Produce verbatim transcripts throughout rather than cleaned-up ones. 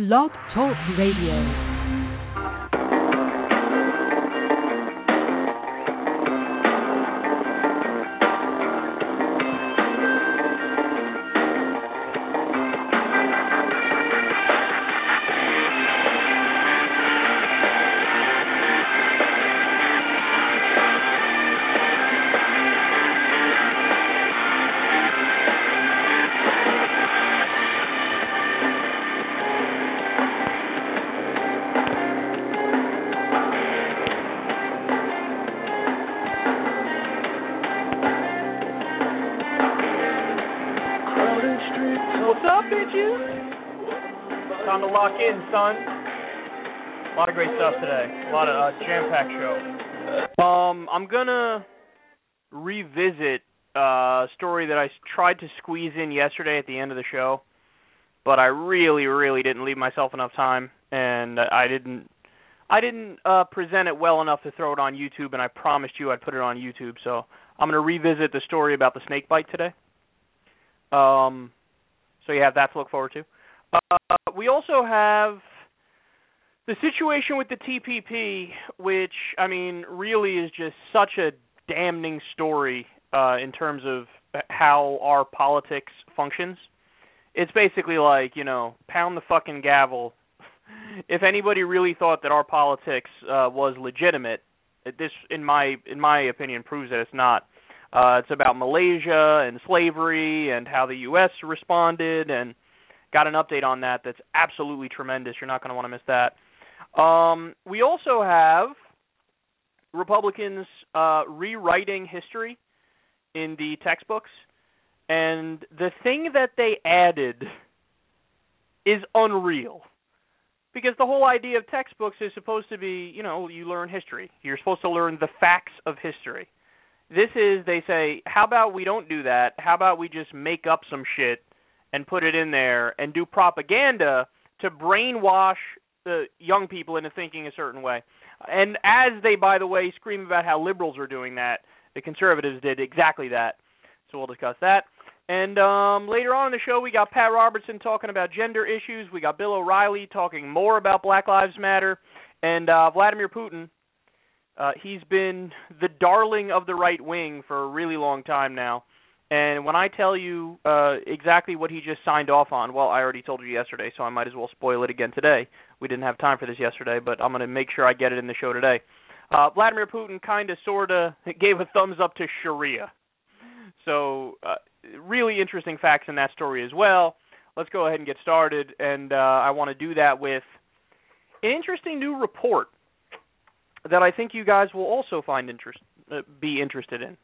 Blog Talk Radio. Lock in, son. A lot of great stuff today. A lot of uh, jam-packed show. Um, I'm gonna revisit uh, a story that I tried to squeeze in yesterday at the end of the show, but I really, really didn't leave myself enough time, and I didn't, I didn't uh, present it well enough to throw it on YouTube, and I promised you I'd put it on YouTube. So I'm gonna revisit the story about the snake bite today. Um, so you have that to look forward to. Uh, we also have the situation with the T P P, which, I mean, really is just such a damning story uh, in terms of how our politics functions. It's basically like, you know, pound the fucking gavel. If anybody really thought that our politics uh, was legitimate, this, in my in my opinion, proves that it's not. Uh, it's about Malaysia and slavery and how the U S responded, and got an update on that that's absolutely tremendous. You're not going to want to miss that. Um, we also have Republicans uh, rewriting history in the textbooks, and the thing that they added is unreal. Because the whole idea of textbooks is supposed to be, you know, you learn history. You're supposed to learn the facts of history. This is, they say, how about we don't do that? How about we just make up some shit and put it in there and do propaganda to brainwash the young people into thinking a certain way. And as they, by the way, scream about how liberals are doing that, the conservatives did exactly that. So we'll discuss that. And um, later on in the show, we got Pat Robertson talking about gender issues. We got Bill O'Reilly talking more about Black Lives Matter. And uh, Vladimir Putin, uh, he's been the darling of the right wing for a really long time now. And when I tell you uh, exactly what he just signed off on, well, I already told you yesterday, so I might as well spoil it again today. We didn't have time for this yesterday, but I'm going to make sure I get it in the show today. Uh, Vladimir Putin kind of, sort of gave a thumbs up to Sharia. So uh, really interesting facts in that story as well. Let's go ahead and get started, and uh, I want to do that with an interesting new report that I think you guys will also find interest, uh, be interested in.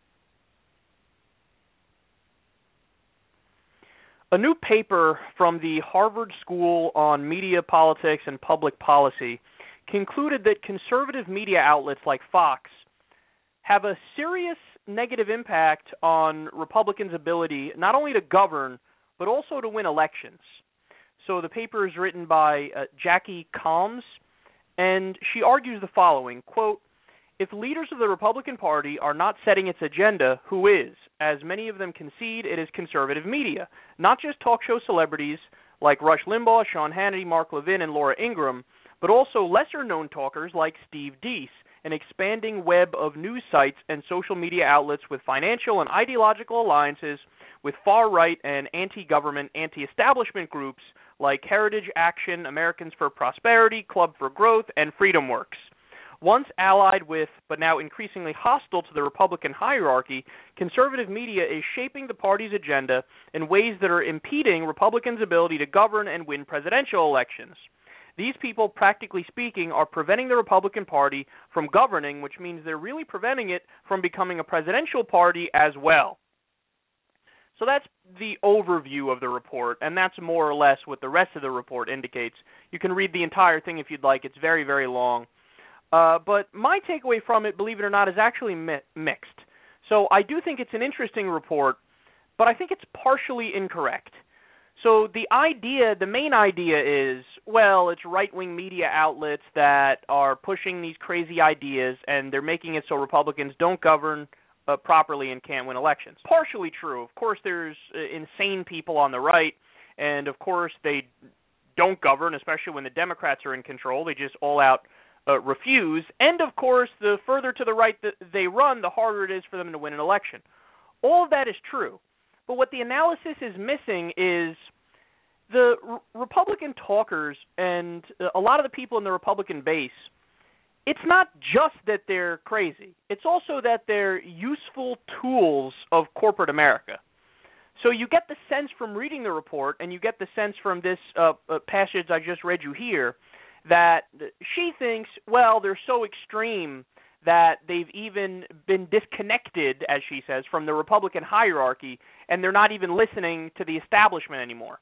A new paper from the Harvard School on Media, Politics, and Public Policy concluded that conservative media outlets like Fox have a serious negative impact on Republicans' ability not only to govern, but also to win elections. So the paper is written by uh, Jackie Calmes, and she argues the following, quote, if leaders of the Republican Party are not setting its agenda, who is? As many of them concede, it is conservative media, not just talk show celebrities like Rush Limbaugh, Sean Hannity, Mark Levin, and Laura Ingraham, but also lesser-known talkers like Steve Deese, an expanding web of news sites and social media outlets with financial and ideological alliances with far-right and anti-government, anti-establishment groups like Heritage Action, Americans for Prosperity, Club for Growth, and FreedomWorks. Once allied with, but now increasingly hostile to the Republican hierarchy, conservative media is shaping the party's agenda in ways that are impeding Republicans' ability to govern and win presidential elections. These people, practically speaking, are preventing the Republican Party from governing, which means they're really preventing it from becoming a presidential party as well. So that's the overview of the report, and that's more or less what the rest of the report indicates. You can read the entire thing if you'd like. It's very, very long. Uh, but my takeaway from it, believe it or not, is actually mi- mixed. So I do think it's an interesting report, but I think it's partially incorrect. So the idea, the main idea is, well, it's right-wing media outlets that are pushing these crazy ideas, and they're making it so Republicans don't govern uh, properly and can't win elections. Partially true. Of course, there's uh, insane people on the right, and of course they don't govern, especially when the Democrats are in control. They just all out uh, refuse. And, of course, the further to the right that they run, the harder it is for them to win an election. All of that is true. But what the analysis is missing is the R- Republican talkers and a lot of the people in the Republican base, it's not just that they're crazy. It's also that they're useful tools of corporate America. So you get the sense from reading the report, and you get the sense from this uh, uh, passage I just read you here, that she thinks, well, they're so extreme that they've even been disconnected, as she says, from the Republican hierarchy, and they're not even listening to the establishment anymore.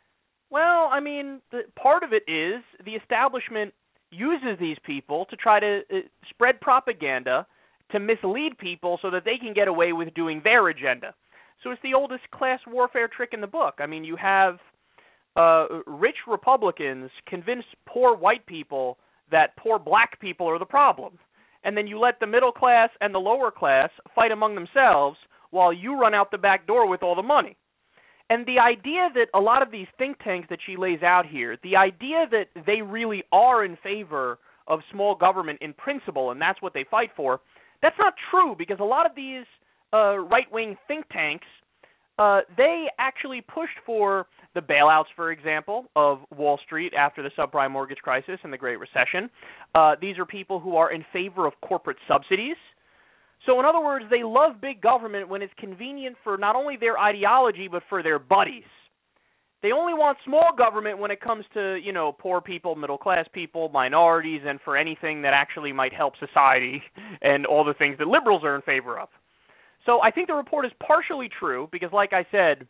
Well, I mean, the, part of it is the establishment uses these people to try to uh, spread propaganda to mislead people so that they can get away with doing their agenda. So it's the oldest class warfare trick in the book. I mean, you have uh, rich Republicans convince poor white people that poor black people are the problem. And then you let the middle class and the lower class fight among themselves while you run out the back door with all the money. And the idea that a lot of these think tanks that she lays out here, the idea that they really are in favor of small government in principle, and that's what they fight for, that's not true, because a lot of these uh, right-wing think tanks, uh, they actually pushed for the bailouts, for example, of Wall Street after the subprime mortgage crisis and the Great Recession. Uh, these are people who are in favor of corporate subsidies. So in other words, they love big government when it's convenient for not only their ideology, but for their buddies. They only want small government when it comes to, you know, poor people, middle-class people, minorities, and for anything that actually might help society and all the things that liberals are in favor of. So I think the report is partially true because, like I said,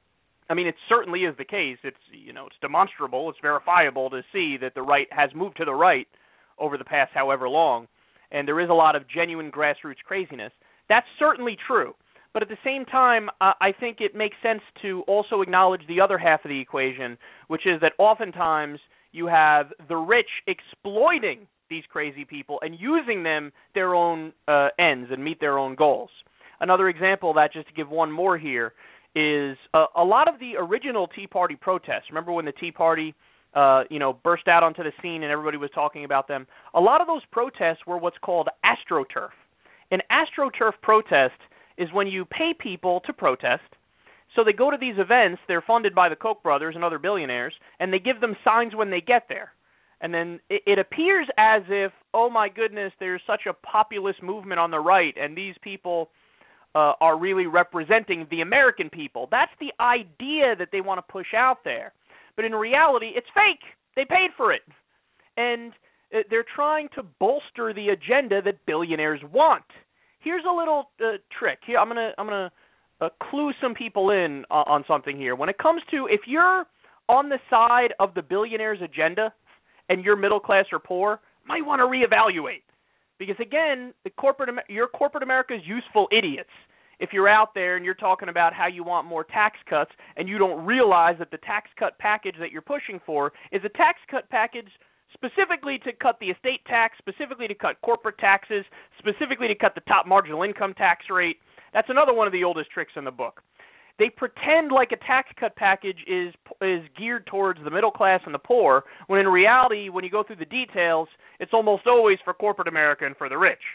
I mean, it certainly is the case. It's, you know, it's demonstrable, it's verifiable to see that the right has moved to the right over the past however long. And there is a lot of genuine grassroots craziness. That's certainly true. But at the same time, uh, I think it makes sense to also acknowledge the other half of the equation, which is that oftentimes you have the rich exploiting these crazy people and using them their own uh, ends and meet their own goals. Another example of that, just to give one more here, is uh, a lot of the original Tea Party protests. Remember when the Tea Party Uh, you know, burst out onto the scene and everybody was talking about them. A lot of those protests were what's called AstroTurf. An AstroTurf protest is when you pay people to protest. So they go to these events, they're funded by the Koch brothers and other billionaires, and they give them signs when they get there. And then it, it appears as if, oh my goodness, there's such a populist movement on the right, and these people uh, are really representing the American people. That's the idea that they want to push out there. But in reality, it's fake. They paid for it. And they're trying to bolster the agenda that billionaires want. Here's a little uh, trick. Here, I'm going to I'm gonna, uh, clue some people in uh, on something here. When it comes to, if you're on the side of the billionaire's agenda and you're middle class or poor, you might want to reevaluate. Because, again, the corporate your corporate America's useful idiots. If you're out there and you're talking about how you want more tax cuts and you don't realize that the tax cut package that you're pushing for is a tax cut package specifically to cut the estate tax, specifically to cut corporate taxes, specifically to cut the top marginal income tax rate, that's another one of the oldest tricks in the book. They pretend like a tax cut package is is geared towards the middle class and the poor, when in reality, when you go through the details, it's almost always for corporate America and for the rich.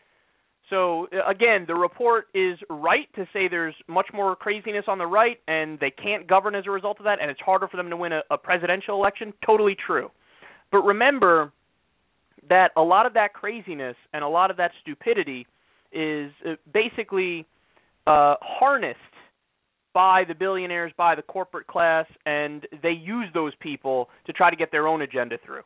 So, again, the report is right to say there's much more craziness on the right and they can't govern as a result of that, and it's harder for them to win a, a presidential election. Totally true. But remember that a lot of that craziness and a lot of that stupidity is basically uh, harnessed by the billionaires, by the corporate class, and they use those people to try to get their own agenda through.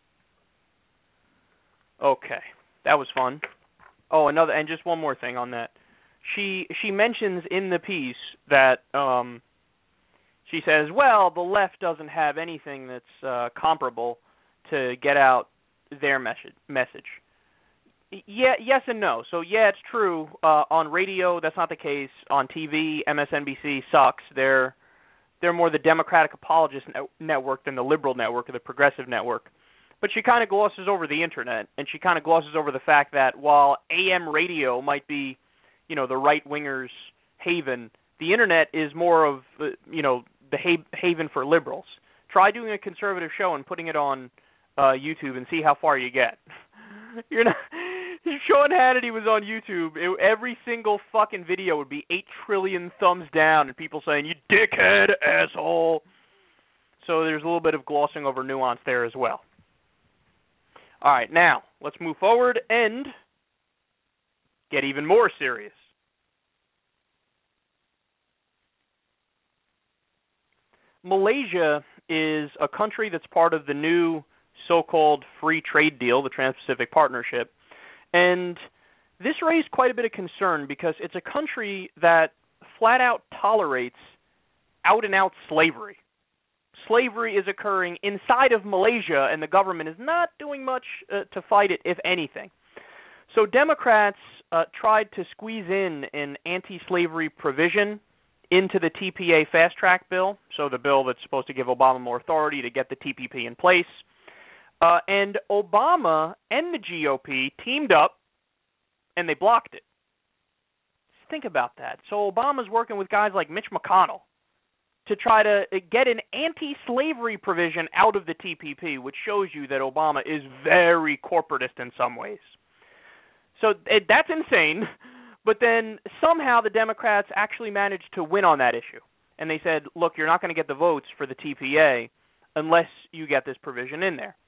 Okay, that was fun. Oh, another, and just one more thing on that. She she mentions in the piece that um, she says, well, the left doesn't have anything that's uh, comparable to get out their message. Message. Yeah, yes and no. So yeah, it's true. Uh, on radio, that's not the case. On T V, M S N B C sucks. They're they're more the Democratic apologist net- network than the liberal network or the progressive network. But she kind of glosses over the internet, and she kind of glosses over the fact that while A M radio might be, you know, the right-wingers' haven, the internet is more of, uh, you know, the ha- haven for liberals. try doing a conservative show and putting it on uh, YouTube and see how far you get. You're not. If Sean Hannity was on YouTube, it, every single fucking video would be eight trillion thumbs down and people saying, "You dickhead, asshole." So there's a little bit of glossing over nuance there as well. All right, now let's move forward and get even more serious. Malaysia is a country that's part of the new so-called free trade deal, the Trans-Pacific Partnership. And this raised quite a bit of concern because it's a country that flat out tolerates out-and-out slavery. Slavery is occurring inside of Malaysia, and the government is not doing much uh, to fight it, if anything. So Democrats uh, tried to squeeze in an anti-slavery provision into the T P A fast-track bill, so the bill that's supposed to give Obama more authority to get the T P P in place. Uh, and Obama and the G O P teamed up, and they blocked it. Just think about that. So Obama's working with guys like Mitch McConnell to try to get an anti-slavery provision out of the T P P, which shows you that Obama is very corporatist in some ways. So it, that's insane. But then somehow the Democrats actually managed to win on that issue. And they said, look, you're not going to get the votes for the T P A unless you get this provision in there.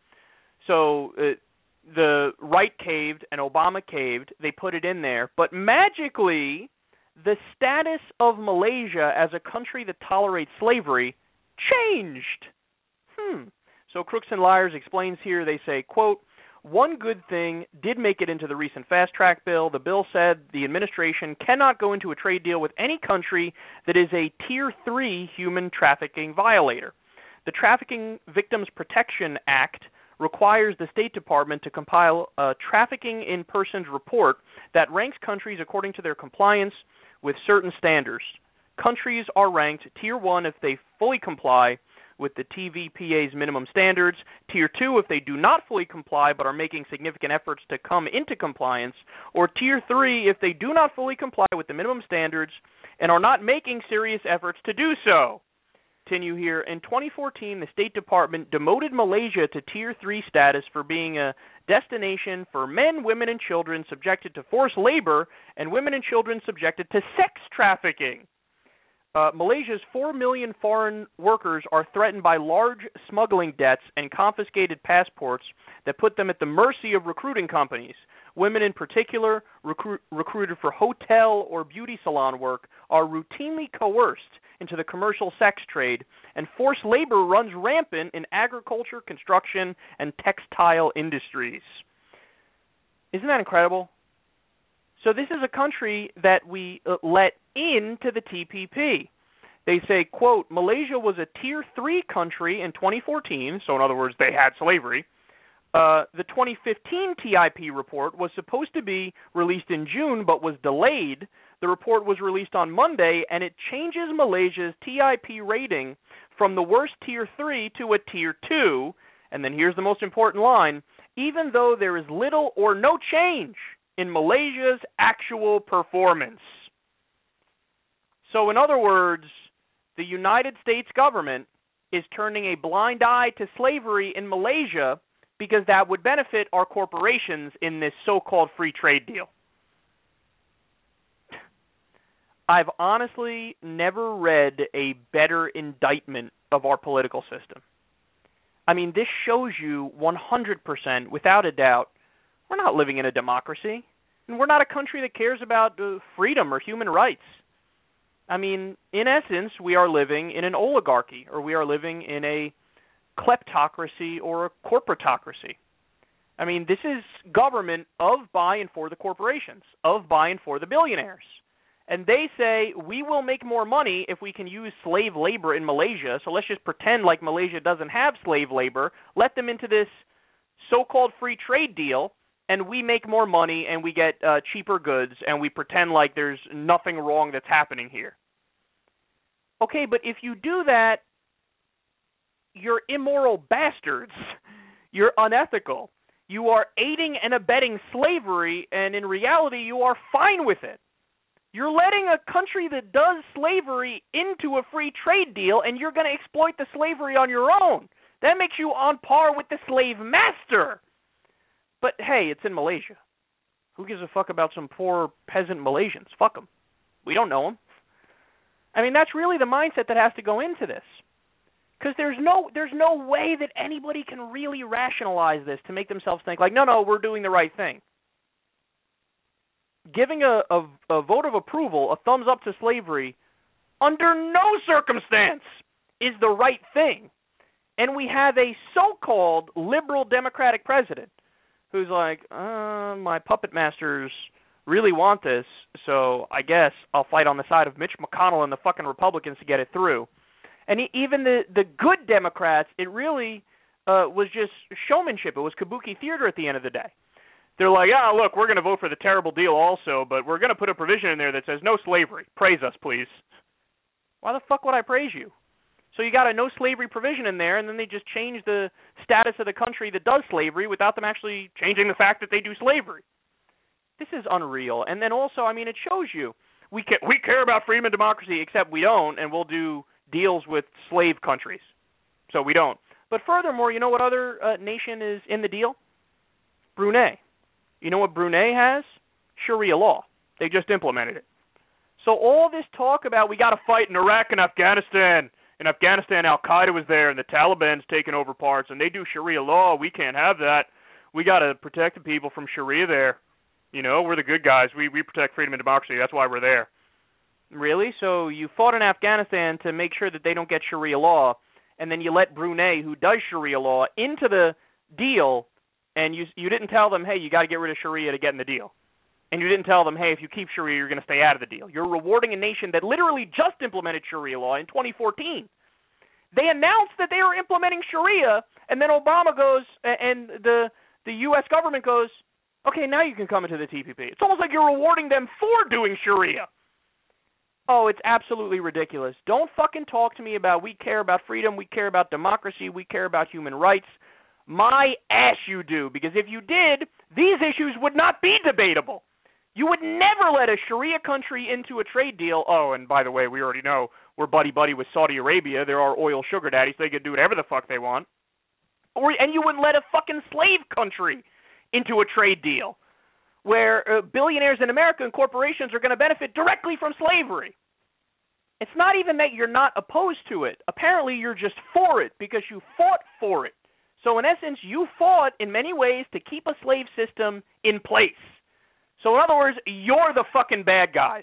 So uh, the right caved and Obama caved. They put it in there. But magically, the status of Malaysia as a country that tolerates slavery changed. Hmm. So Crooks and Liars explains here, they say, quote, one good thing did make it into the recent fast-track bill. The bill said the administration cannot go into a trade deal with any country that is a Tier three human trafficking violator. The Trafficking Victims Protection Act requires the State Department to compile a trafficking in persons report that ranks countries according to their compliance with certain standards. Countries are ranked Tier one if they fully comply with the T V P A's minimum standards, Tier two if they do not fully comply but are making significant efforts to come into compliance, or Tier three if they do not fully comply with the minimum standards and are not making serious efforts to do so. Continue here. In twenty fourteen, the State Department demoted Malaysia to Tier three status for being a destination for men, women, and children subjected to forced labor and women and children subjected to sex trafficking. Uh, Malaysia's four million foreign workers are threatened by large smuggling debts and confiscated passports that put them at the mercy of recruiting companies. Women in particular, recruit, recruited for hotel or beauty salon work, are routinely coerced into the commercial sex trade, and forced labor runs rampant in agriculture, construction, and textile industries. Isn't that incredible? So this is a country that we uh, let into the T P P. They say, quote, Malaysia was a Tier three country in twenty fourteen, so in other words, they had slavery. Uh, the twenty fifteen T I P report was supposed to be released in June, but was delayed. The report was released on Monday, and it changes Malaysia's T I P rating from the worst Tier three to a Tier two. And then here's the most important line. Even though there is little or no change in Malaysia's actual performance. So in other words, the United States government is turning a blind eye to slavery in Malaysia because that would benefit our corporations in this so-called free trade deal. I've honestly never read a better indictment of our political system. I mean, this shows you one hundred percent, without a doubt, we're not living in a democracy, and we're not a country that cares about uh, freedom or human rights. I mean, in essence, we are living in an oligarchy, or we are living in a kleptocracy or a corporatocracy. I mean, this is government of, by, and for the corporations, of, by, and for the billionaires. And they say, we will make more money if we can use slave labor in Malaysia, so let's just pretend like Malaysia doesn't have slave labor, let them into this so-called free trade deal, and we make more money and we get uh, cheaper goods and we pretend like there's nothing wrong that's happening here. Okay, but if you do that, you're immoral bastards. You're unethical. You are aiding and abetting slavery, and in reality, you are fine with it. You're letting a country that does slavery into a free trade deal, and you're going to exploit the slavery on your own. That makes you on par with the slave master. But hey, it's in Malaysia. Who gives a fuck about some poor peasant Malaysians? Fuck them. We don't know them. I mean, that's really the mindset that has to go into this. Because there's no, there's no way that anybody can really rationalize this to make themselves think like, no, no, we're doing the right thing. Giving a, a, a vote of approval, a thumbs up to slavery, under no circumstance is the right thing. And we have a so-called liberal Democratic president who's like, uh, my puppet masters really want this, so I guess I'll fight on the side of Mitch McConnell and the fucking Republicans to get it through. And even the, the good Democrats, it really uh, was just showmanship. It was kabuki theater at the end of the day. They're like, ah, look, we're going to vote for the terrible deal also, but we're going to put a provision in there that says no slavery. Praise us, please. Why the fuck would I praise you? So you got a no slavery provision in there, and then they just change the status of the country that does slavery without them actually changing the fact that they do slavery. This is unreal. And then also, I mean, it shows you we ca- we care about freedom and democracy, except we don't, and we'll do deals with slave countries. So we don't. But furthermore, you know what other uh, nation is in the deal? Brunei. You know what Brunei has? Sharia law. They just implemented it. So all this talk about we got to fight in Iraq and Afghanistan. In Afghanistan, Al-Qaeda was there, and the Taliban's taking over parts, and they do Sharia law. We can't have that. We got to protect the people from Sharia there. You know, we're the good guys. We we protect freedom and democracy. That's why we're there. Really? So you fought in Afghanistan to make sure that they don't get Sharia law, and then you let Brunei, who does Sharia law, into the deal, and you you didn't tell them, hey, you got to get rid of Sharia to get in the deal. And you didn't tell them, hey, if you keep Sharia, you're going to stay out of the deal. You're rewarding a nation that literally just implemented Sharia law in twenty fourteen. They announced that they were implementing Sharia, and then Obama goes, and the the U S government goes, okay, now you can come into the T P P. It's almost like you're rewarding them for doing Sharia. Oh, it's absolutely ridiculous. Don't fucking talk to me about we care about freedom, we care about democracy, we care about human rights. My ass you do, because if you did, these issues would not be debatable. You would never let a Sharia country into a trade deal. Oh, and by the way, we already know we're buddy-buddy with Saudi Arabia. They're our oil sugar daddies. They can do whatever the fuck they want. Or, and you wouldn't let a fucking slave country into a trade deal where uh, billionaires in America and corporations are going to benefit directly from slavery. It's not even that you're not opposed to it. Apparently, you're just for it because you fought for it. So, in essence, you fought in many ways to keep a slave system in place. So, in other words, you're the fucking bad guys.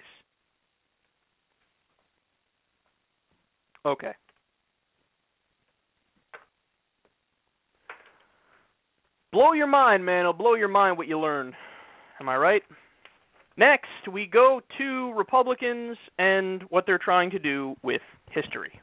Okay. Blow your mind, man. It'll blow your mind what you learn. Am I right? Next, we go to Republicans and what they're trying to do with history.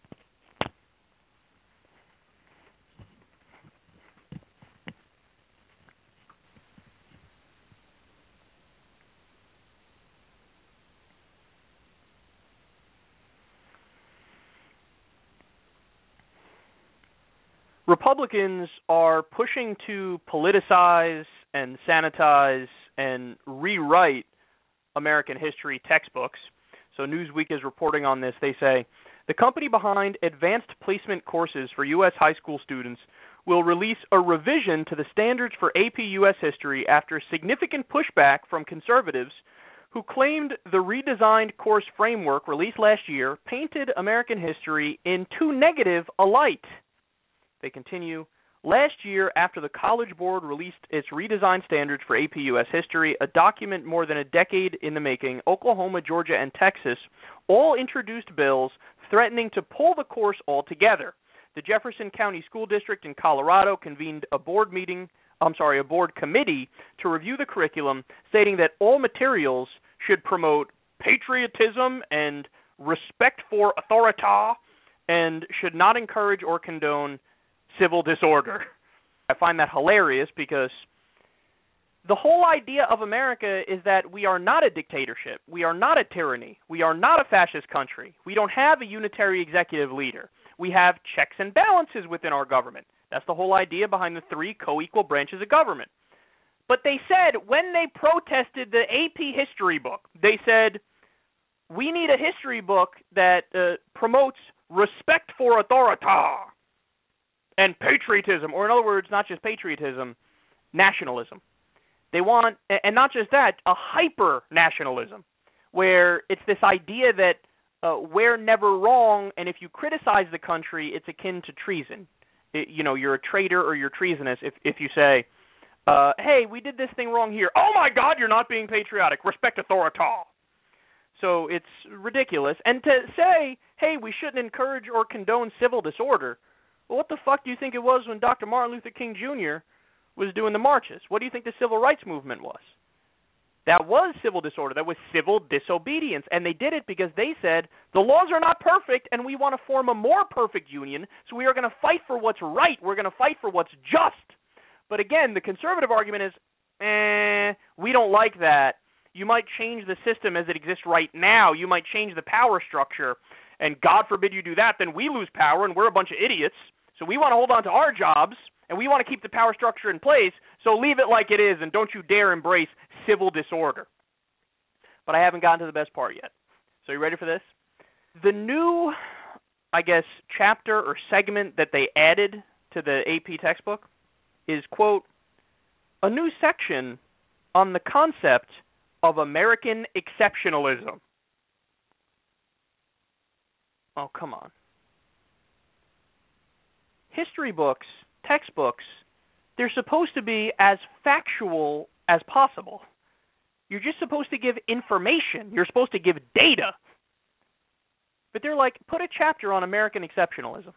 Republicans are pushing to politicize and sanitize and rewrite American history textbooks. So Newsweek is reporting on this. They say, the company behind advanced placement courses for U S high school students will release a revision to the standards for A P U S history after significant pushback from conservatives who claimed the redesigned course framework released last year painted American history in too negative a light. They continue, last year, after the College Board released its redesigned standards for A P U S history, a document more than a decade in the making, Oklahoma, Georgia, and Texas all introduced bills threatening to pull the course altogether. The Jefferson County School District in Colorado convened a board meeting, I'm sorry, a board committee to review the curriculum, stating that all materials should promote patriotism and respect for authority and should not encourage or condone civil disorder. I find that hilarious because the whole idea of America is that we are not a dictatorship. We are not a tyranny. We are not a fascist country. We don't have a unitary executive leader. We have checks and balances within our government. That's the whole idea behind the three co-equal branches of government. But they said when they protested the A P history book, they said, we need a history book that uh, promotes respect for authority and patriotism, or in other words, not just patriotism, nationalism. They want, and not just that, a hyper-nationalism, where it's this idea that uh, we're never wrong, and if you criticize the country, it's akin to treason. It, you know, you're a traitor or you're treasonous if, if you say, uh, hey, we did this thing wrong here. Oh, my God, you're not being patriotic. Respect authority. So it's ridiculous. And to say, hey, we shouldn't encourage or condone civil disorder, well, what the fuck do you think it was when Doctor Martin Luther King Junior was doing the marches? What do you think the civil rights movement was? That was civil disorder. That was civil disobedience. And they did it because they said, the laws are not perfect, and we want to form a more perfect union, so we are going to fight for what's right. We're going to fight for what's just. But again, the conservative argument is, eh, we don't like that. You might change the system as it exists right now. You might change the power structure, and God forbid you do that, then we lose power, and we're a bunch of idiots. So we want to hold on to our jobs, and we want to keep the power structure in place, so leave it like it is, and don't you dare embrace civil disorder. But I haven't gotten to the best part yet. So you ready for this? The new, I guess, chapter or segment that they added to the A P textbook is, quote, a new section on the concept of American exceptionalism. Oh, come on. History books, textbooks, they're supposed to be as factual as possible. You're just supposed to give information. You're supposed to give data. But they're like, put a chapter on American exceptionalism.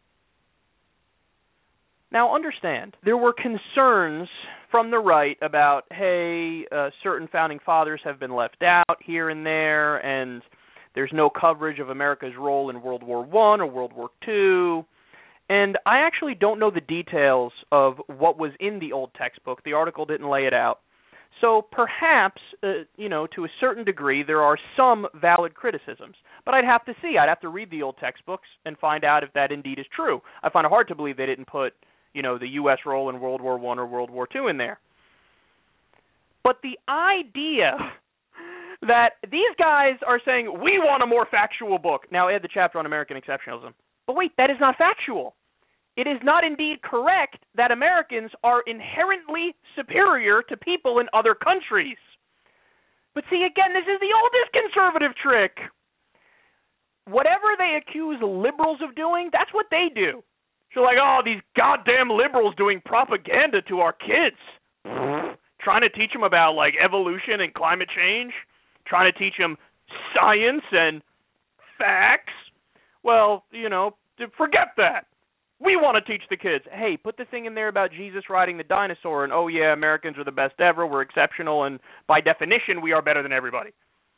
Now, understand, there were concerns from the right about, hey, uh, certain founding fathers have been left out here and there, and there's no coverage of America's role in World War One or World War Two. And I actually don't know the details of what was in the old textbook. The article didn't lay it out. So perhaps, uh, you know, to a certain degree, there are some valid criticisms. But I'd have to see. I'd have to read the old textbooks and find out if that indeed is true. I find it hard to believe they didn't put, you know, the U S role in World War One or World War Two in there. But the idea that these guys are saying, we want a more factual book. Now, add the chapter on American exceptionalism. But wait, that is not factual. It is not indeed correct that Americans are inherently superior to people in other countries. But see, again, this is the oldest conservative trick. Whatever they accuse liberals of doing, that's what they do. So like, oh, these goddamn liberals doing propaganda to our kids. Trying to teach them about, like, evolution and climate change. Trying to teach them science and facts. Well, you know, forget that. We want to teach the kids. Hey, put the thing in there about Jesus riding the dinosaur, and oh yeah, Americans are the best ever, we're exceptional, and by definition, we are better than everybody.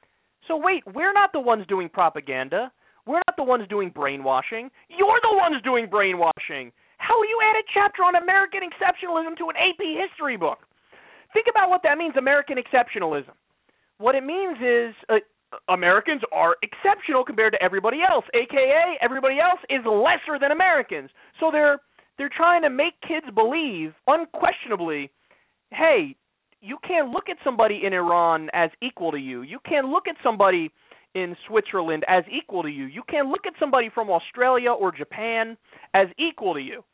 So wait, we're not the ones doing propaganda. We're not the ones doing brainwashing. You're the ones doing brainwashing. How will you add a chapter on American exceptionalism to an A P history book? Think about what that means, American exceptionalism. What it means is uh, Americans are exceptional compared to everybody else, a k a everybody else is lesser than Americans. So they're they're trying to make kids believe, unquestionably, hey, you can't look at somebody in Iran as equal to you. You can't look at somebody in Switzerland as equal to you. You can't look at somebody from Australia or Japan as equal to you.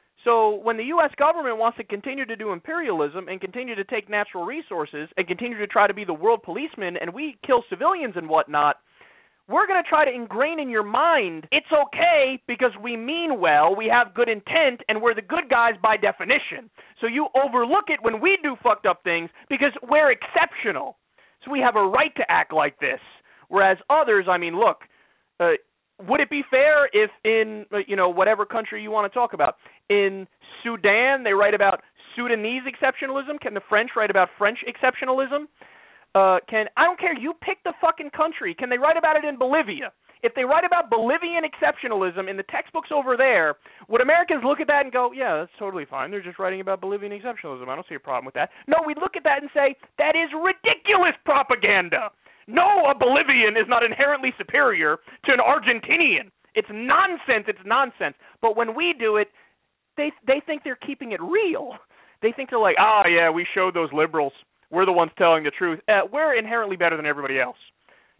So when the U S government wants to continue to do imperialism and continue to take natural resources and continue to try to be the world policeman and we kill civilians and whatnot, we're going to try to ingrain in your mind it's okay because we mean well, we have good intent, and we're the good guys by definition. So you overlook it when we do fucked up things because we're exceptional. So we have a right to act like this. Whereas others, I mean, look, uh, would it be fair if in, you know, whatever country you want to talk about, in Sudan they write about Sudanese exceptionalism? Can the French write about French exceptionalism? Uh, can I don't care. You pick the fucking country. Can they write about it in Bolivia? If they write about Bolivian exceptionalism in the textbooks over there, would Americans look at that and go, yeah, that's totally fine. They're just writing about Bolivian exceptionalism. I don't see a problem with that. No, we'd look at that and say, that is ridiculous propaganda. No, a Bolivian is not inherently superior to an Argentinian. It's nonsense. It's nonsense. But when we do it, they they think they're keeping it real. They think they're like, ah, oh, yeah, we showed those liberals. We're the ones telling the truth. Uh, we're inherently better than everybody else.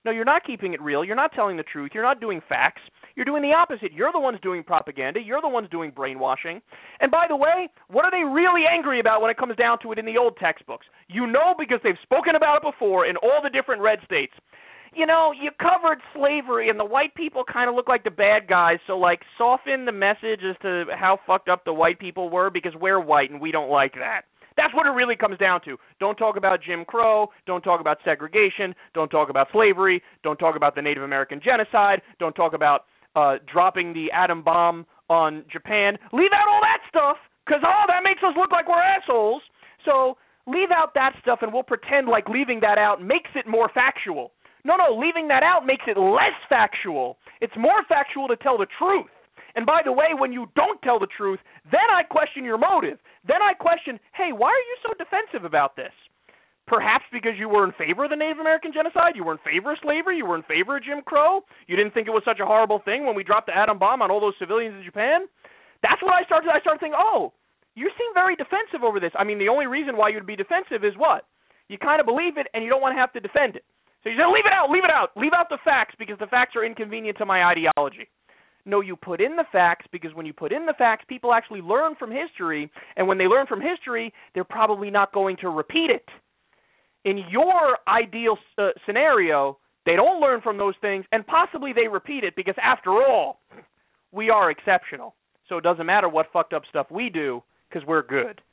No, you're not keeping it real. You're not telling the truth. You're not doing facts. You're doing the opposite. You're the ones doing propaganda. You're the ones doing brainwashing. And by the way, what are they really angry about when it comes down to it in the old textbooks? You know, because they've spoken about it before in all the different red states. You know, you covered slavery, and the white people kind of look like the bad guys, so, like, soften the message as to how fucked up the white people were, because we're white and we don't like that. That's what it really comes down to. Don't talk about Jim Crow. Don't talk about segregation. Don't talk about slavery. Don't talk about the Native American genocide. Don't talk about uh, dropping the atom bomb on Japan. Leave out all that stuff, because, oh, that makes us look like we're assholes. So leave out that stuff, and we'll pretend like leaving that out makes it more factual. No, no, leaving that out makes it less factual. It's more factual to tell the truth. And by the way, when you don't tell the truth, then I question your motive. Then I question, hey, why are you so defensive about this? Perhaps because you were in favor of the Native American genocide? You were in favor of slavery? You were in favor of Jim Crow? You didn't think it was such a horrible thing when we dropped the atom bomb on all those civilians in Japan? That's what I started. I started thinking, oh, you seem very defensive over this. I mean, the only reason why you'd be defensive is what? You kind of believe it, and you don't want to have to defend it. So you say, leave it out, leave it out, leave out the facts because the facts are inconvenient to my ideology. No, you put in the facts because when you put in the facts, people actually learn from history, and when they learn from history, they're probably not going to repeat it. In your ideal uh, scenario, they don't learn from those things, and possibly they repeat it because, after all, we are exceptional. So it doesn't matter what fucked up stuff we do because we're good.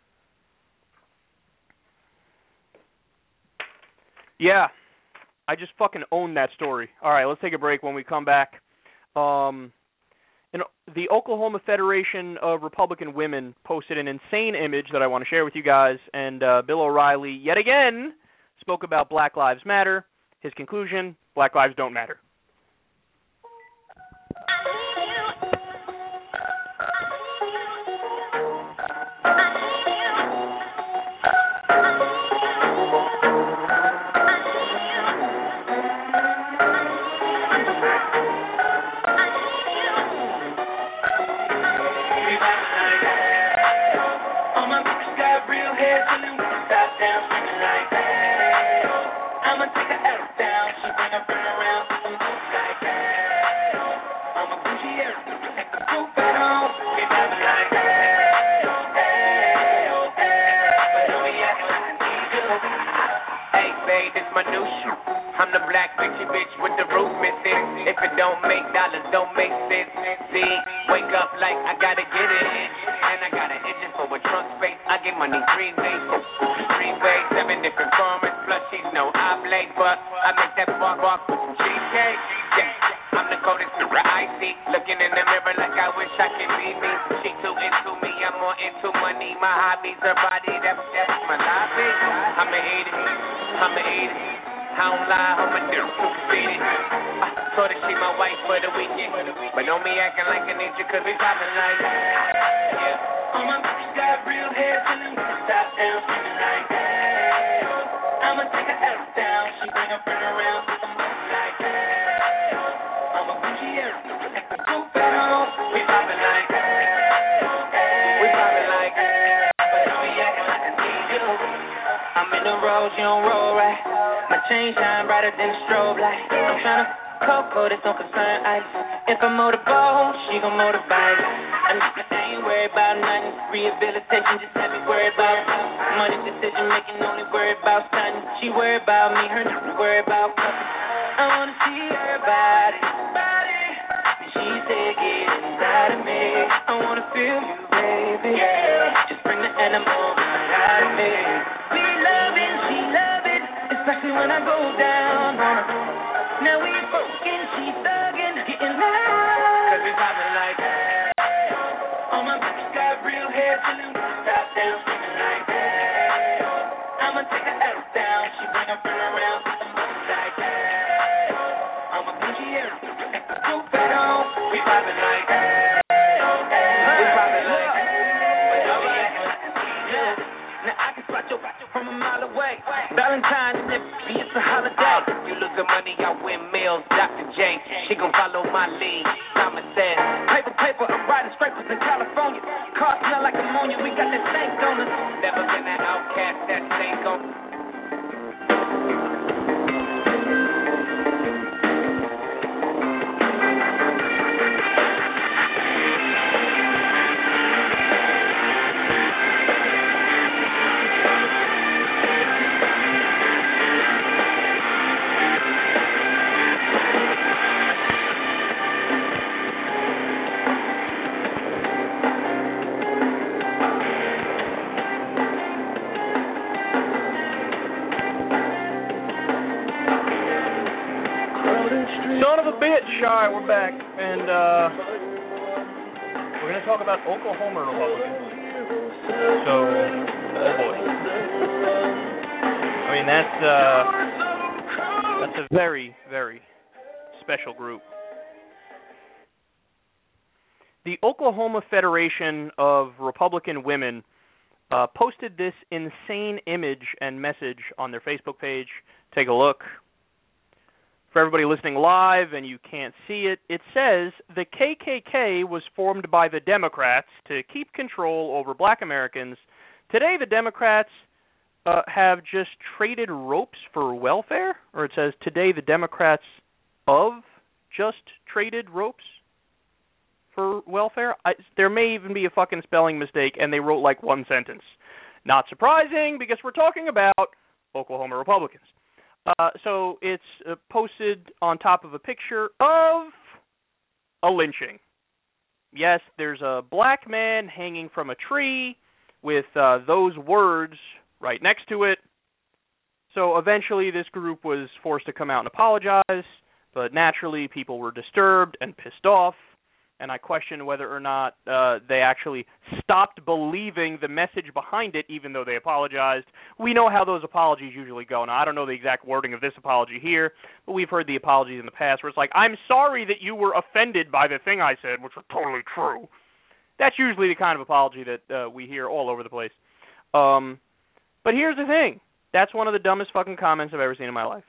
Yeah. I just fucking own that story. All right, let's take a break. When we come back, um, in, the Oklahoma Federation of Republican Women posted an insane image that I want to share with you guys, and uh, Bill O'Reilly, yet again, spoke about Black Lives Matter. His conclusion, Black Lives don't matter. I'm the black bitchy bitch with the roof missing. If it don't make dollars, don't make sense. See, wake up like I gotta get it. And I got an engine for a trunk space. I get money three ways. Three ways, seven different formats. Plus she's no oblate, but I make that bark bark with some cheesecake. Yeah, I'm the coldest super icy. Looking in the mirror like I wish I could be me. She too into me, I'm more into money. My hobbies, her body, that's, that's my lobby. I'ma eat it, I'ma eat it. I don't lie, I'm a dude, conceited. I told her she my wife for the weekend, but don't be acting like a ninja, cause we poppin' like, yeah. All my bitches got real hair, chillin' with the top down, screamin' like, hey. I'ma take her L down, she bring her friend around, with some boots like, hey. I'm a Gucci air, like the coupe at home, we poppin' like, hey. We poppin' like, hey. But don't be acting like a ninja. I'm in the road, you don't roll right. My chain shine brighter than a strobe light. I'm tryna cocoa, this don't concern ice. If I motorboat, she gon' motorbike. I ain't worried about nothing. Rehabilitation, just have me worried about money, decision making, only worried about something. She worried about me, her nigga worried about nothing. I wanna see her body, body. And she said, get inside of me. I wanna feel you, baby. Yeah. Just bring the animal inside of me. We love it, she love it. Especially when I go down on her. Now we fucking, she thuggin', getting loud. Cause we poppin' like, hey. All my bitches got real hair, chillin' with the top down, screamin' like, hey. I'ma take her L down, she bring her friend around, with some boots like, hey. I'm a Gucci air, like the coupe at home. We poppin' like, hey. We poppin' like, but don't be actin' like a ninja. Now I can spot your from a mile away. Valentine's and it's a holiday. You look at money, I win meals. Doctor J, she gon' follow my lead. Thomas said, paper, paper, I'm riding scrapers in California. Car smell like ammonia, we got that stank on us. Never been an outcast, that stank on us. Shy, we're back, and uh, we're going to talk about Oklahoma Republicans. So, oh boy. I mean, that's, uh, that's a very, very special group. The Oklahoma Federation of Republican Women uh, posted this insane image and message on their Facebook page. Take a look. For everybody listening live and you can't see it, it says the K K K was formed by the Democrats to keep control over black Americans. Today the Democrats uh, have just traded ropes for welfare? Or it says today the Democrats of just traded ropes for welfare? I, there may even be a fucking spelling mistake and they wrote like one sentence. Not surprising because we're talking about Oklahoma Republicans. Uh, so it's uh, posted on top of a picture of a lynching. Yes, there's a black man hanging from a tree with uh, those words right next to it. So eventually this group was forced to come out and apologize, but naturally people were disturbed and pissed off, and I question whether or not uh, they actually stopped believing the message behind it, even though they apologized. We know how those apologies usually go. Now, I don't know the exact wording of this apology here, but we've heard the apologies in the past where it's like, I'm sorry that you were offended by the thing I said, which was totally true. That's usually the kind of apology that uh, we hear all over the place. Um, but here's the thing. That's one of the dumbest fucking comments I've ever seen in my life.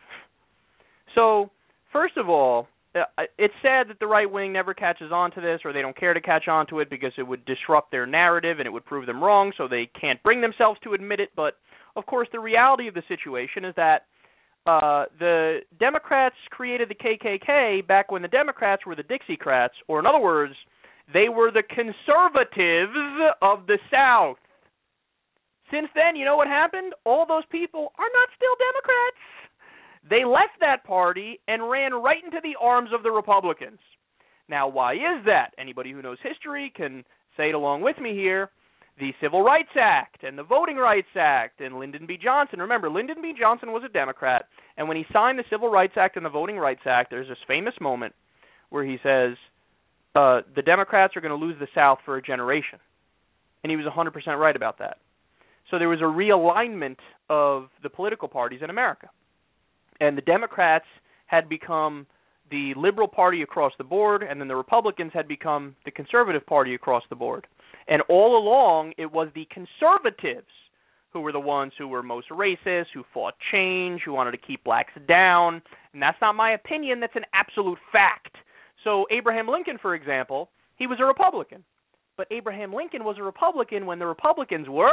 So, first of all, it's sad that the right wing never catches on to this, or they don't care to catch on to it because it would disrupt their narrative and it would prove them wrong, so they can't bring themselves to admit it. But, of course, the reality of the situation is that uh, the Democrats created the K K K back when the Democrats were the Dixiecrats, or in other words, they were the conservatives of the South. Since then, you know what happened? All those people are not still Democrats. They left that party and ran right into the arms of the Republicans. Now, why is that? Anybody who knows history can say it along with me here. The Civil Rights Act and the Voting Rights Act and Lyndon B. Johnson. Remember, Lyndon B. Johnson was a Democrat, and when he signed the Civil Rights Act and the Voting Rights Act, there's this famous moment where he says, uh, the Democrats are going to lose the South for a generation. And he was one hundred percent right about that. So there was a realignment of the political parties in America. And the Democrats had become the liberal party across the board, and then the Republicans had become the conservative party across the board. And all along, it was the conservatives who were the ones who were most racist, who fought change, who wanted to keep blacks down. And that's not my opinion. That's an absolute fact. So Abraham Lincoln, for example, he was a Republican. But Abraham Lincoln was a Republican when the Republicans were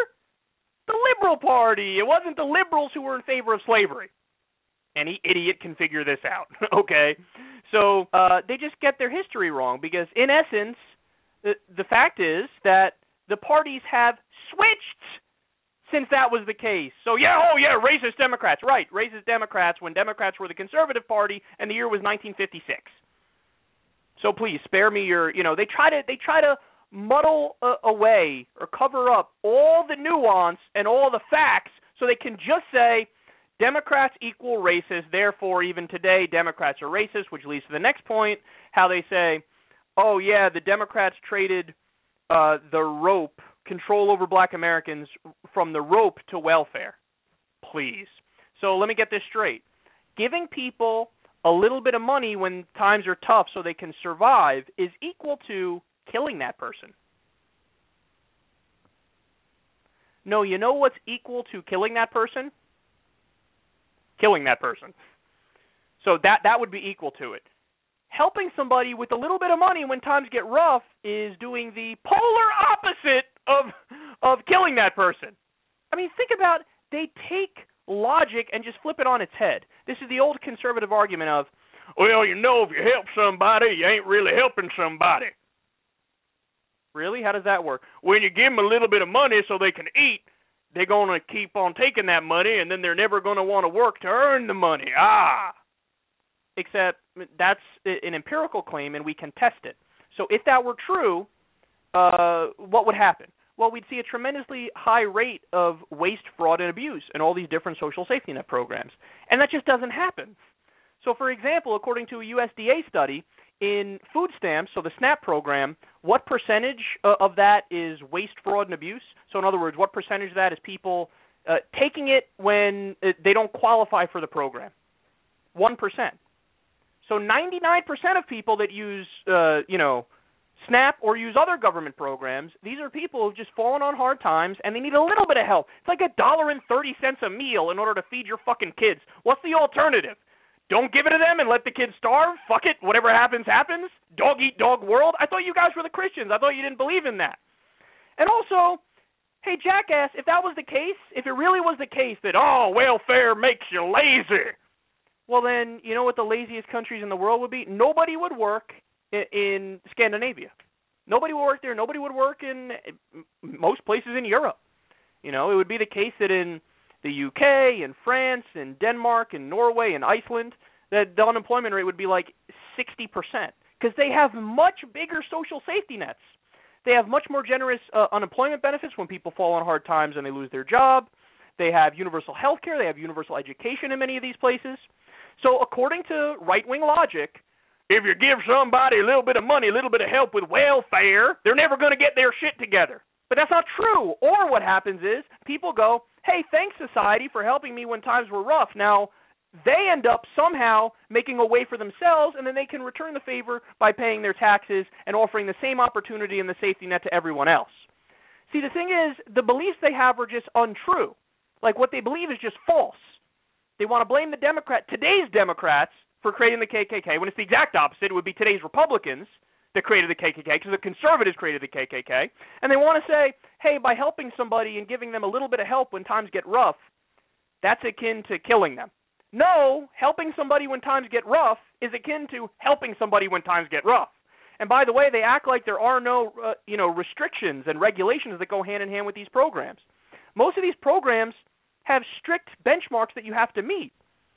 the liberal party. It wasn't the liberals who were in favor of slavery. Any idiot can figure this out, okay? So uh, they just get their history wrong because, in essence, the, the fact is that the parties have switched since that was the case. So, yeah, oh, yeah, racist Democrats. Right, racist Democrats when Democrats were the conservative party and the year was nineteen fifty-six. So please, spare me your, you know, they try to, they try to muddle uh, away or cover up all the nuance and all the facts so they can just say, Democrats equal racist, therefore even today Democrats are racist, which leads to the next point, how they say, oh yeah, the Democrats traded uh, the rope, control over black Americans, from the rope to welfare. Please. So let me get this straight. Giving people a little bit of money when times are tough so they can survive is equal to killing that person. No, you know what's equal to killing that person? Killing that person. So that that would be equal to it. Helping somebody with a little bit of money when times get rough is doing the polar opposite of of killing that person. I mean, think about, they take logic and just flip it on its head. This is the old conservative argument of, well, you know, if you help somebody, you ain't really helping somebody. Really? How does that work? When you give them a little bit of money so they can eat, they're going to keep on taking that money, and then they're never going to want to work to earn the money. Ah! Except that's an empirical claim, and we can test it. So if that were true, uh, what would happen? Well, we'd see a tremendously high rate of waste, fraud, and abuse in all these different social safety net programs. And that just doesn't happen. So, for example, according to a U S D A study, in food stamps, so the SNAP program, what percentage uh, of that is waste, fraud, and abuse? So, in other words, what percentage of that is people uh, taking it when uh, they don't qualify for the program? one percent. So, ninety-nine percent of people that use, uh, you know, SNAP or use other government programs, these are people who've just fallen on hard times and they need a little bit of help. It's like a dollar and thirty cents a meal in order to feed your fucking kids. What's the alternative? Don't give it to them and let the kids starve? Fuck it. Whatever happens, happens. Dog eat dog world. I thought you guys were the Christians. I thought you didn't believe in that. And also, hey, jackass, if that was the case, if it really was the case that, oh, welfare makes you lazy, well then, you know what the laziest countries in the world would be? Nobody would work in, in Scandinavia. Nobody would work there. Nobody would work in most places in Europe. You know, it would be the case that in the U K, and France, and Denmark, and Norway, and Iceland, that the unemployment rate would be like sixty percent because they have much bigger social safety nets. They have much more generous uh, unemployment benefits when people fall on hard times and they lose their job. They have universal health care. They have universal education in many of these places. So according to right-wing logic, if you give somebody a little bit of money, a little bit of help with welfare, they're never going to get their shit together. But that's not true. Or what happens is people go, hey, thanks, society, for helping me when times were rough. Now, they end up somehow making a way for themselves, and then they can return the favor by paying their taxes and offering the same opportunity and the safety net to everyone else. See, the thing is, the beliefs they have are just untrue. Like, what they believe is just false. They want to blame the Democrat, today's Democrats, for creating the K K K, when it's the exact opposite. It would be today's Republicans that created the K K K, because the conservatives created the K K K, and they want to say, hey, by helping somebody and giving them a little bit of help when times get rough, that's akin to killing them. No, helping somebody when times get rough is akin to helping somebody when times get rough. And by the way, they act like there are no, uh, you know, restrictions and regulations that go hand in hand with these programs. Most of these programs have strict benchmarks that you have to meet.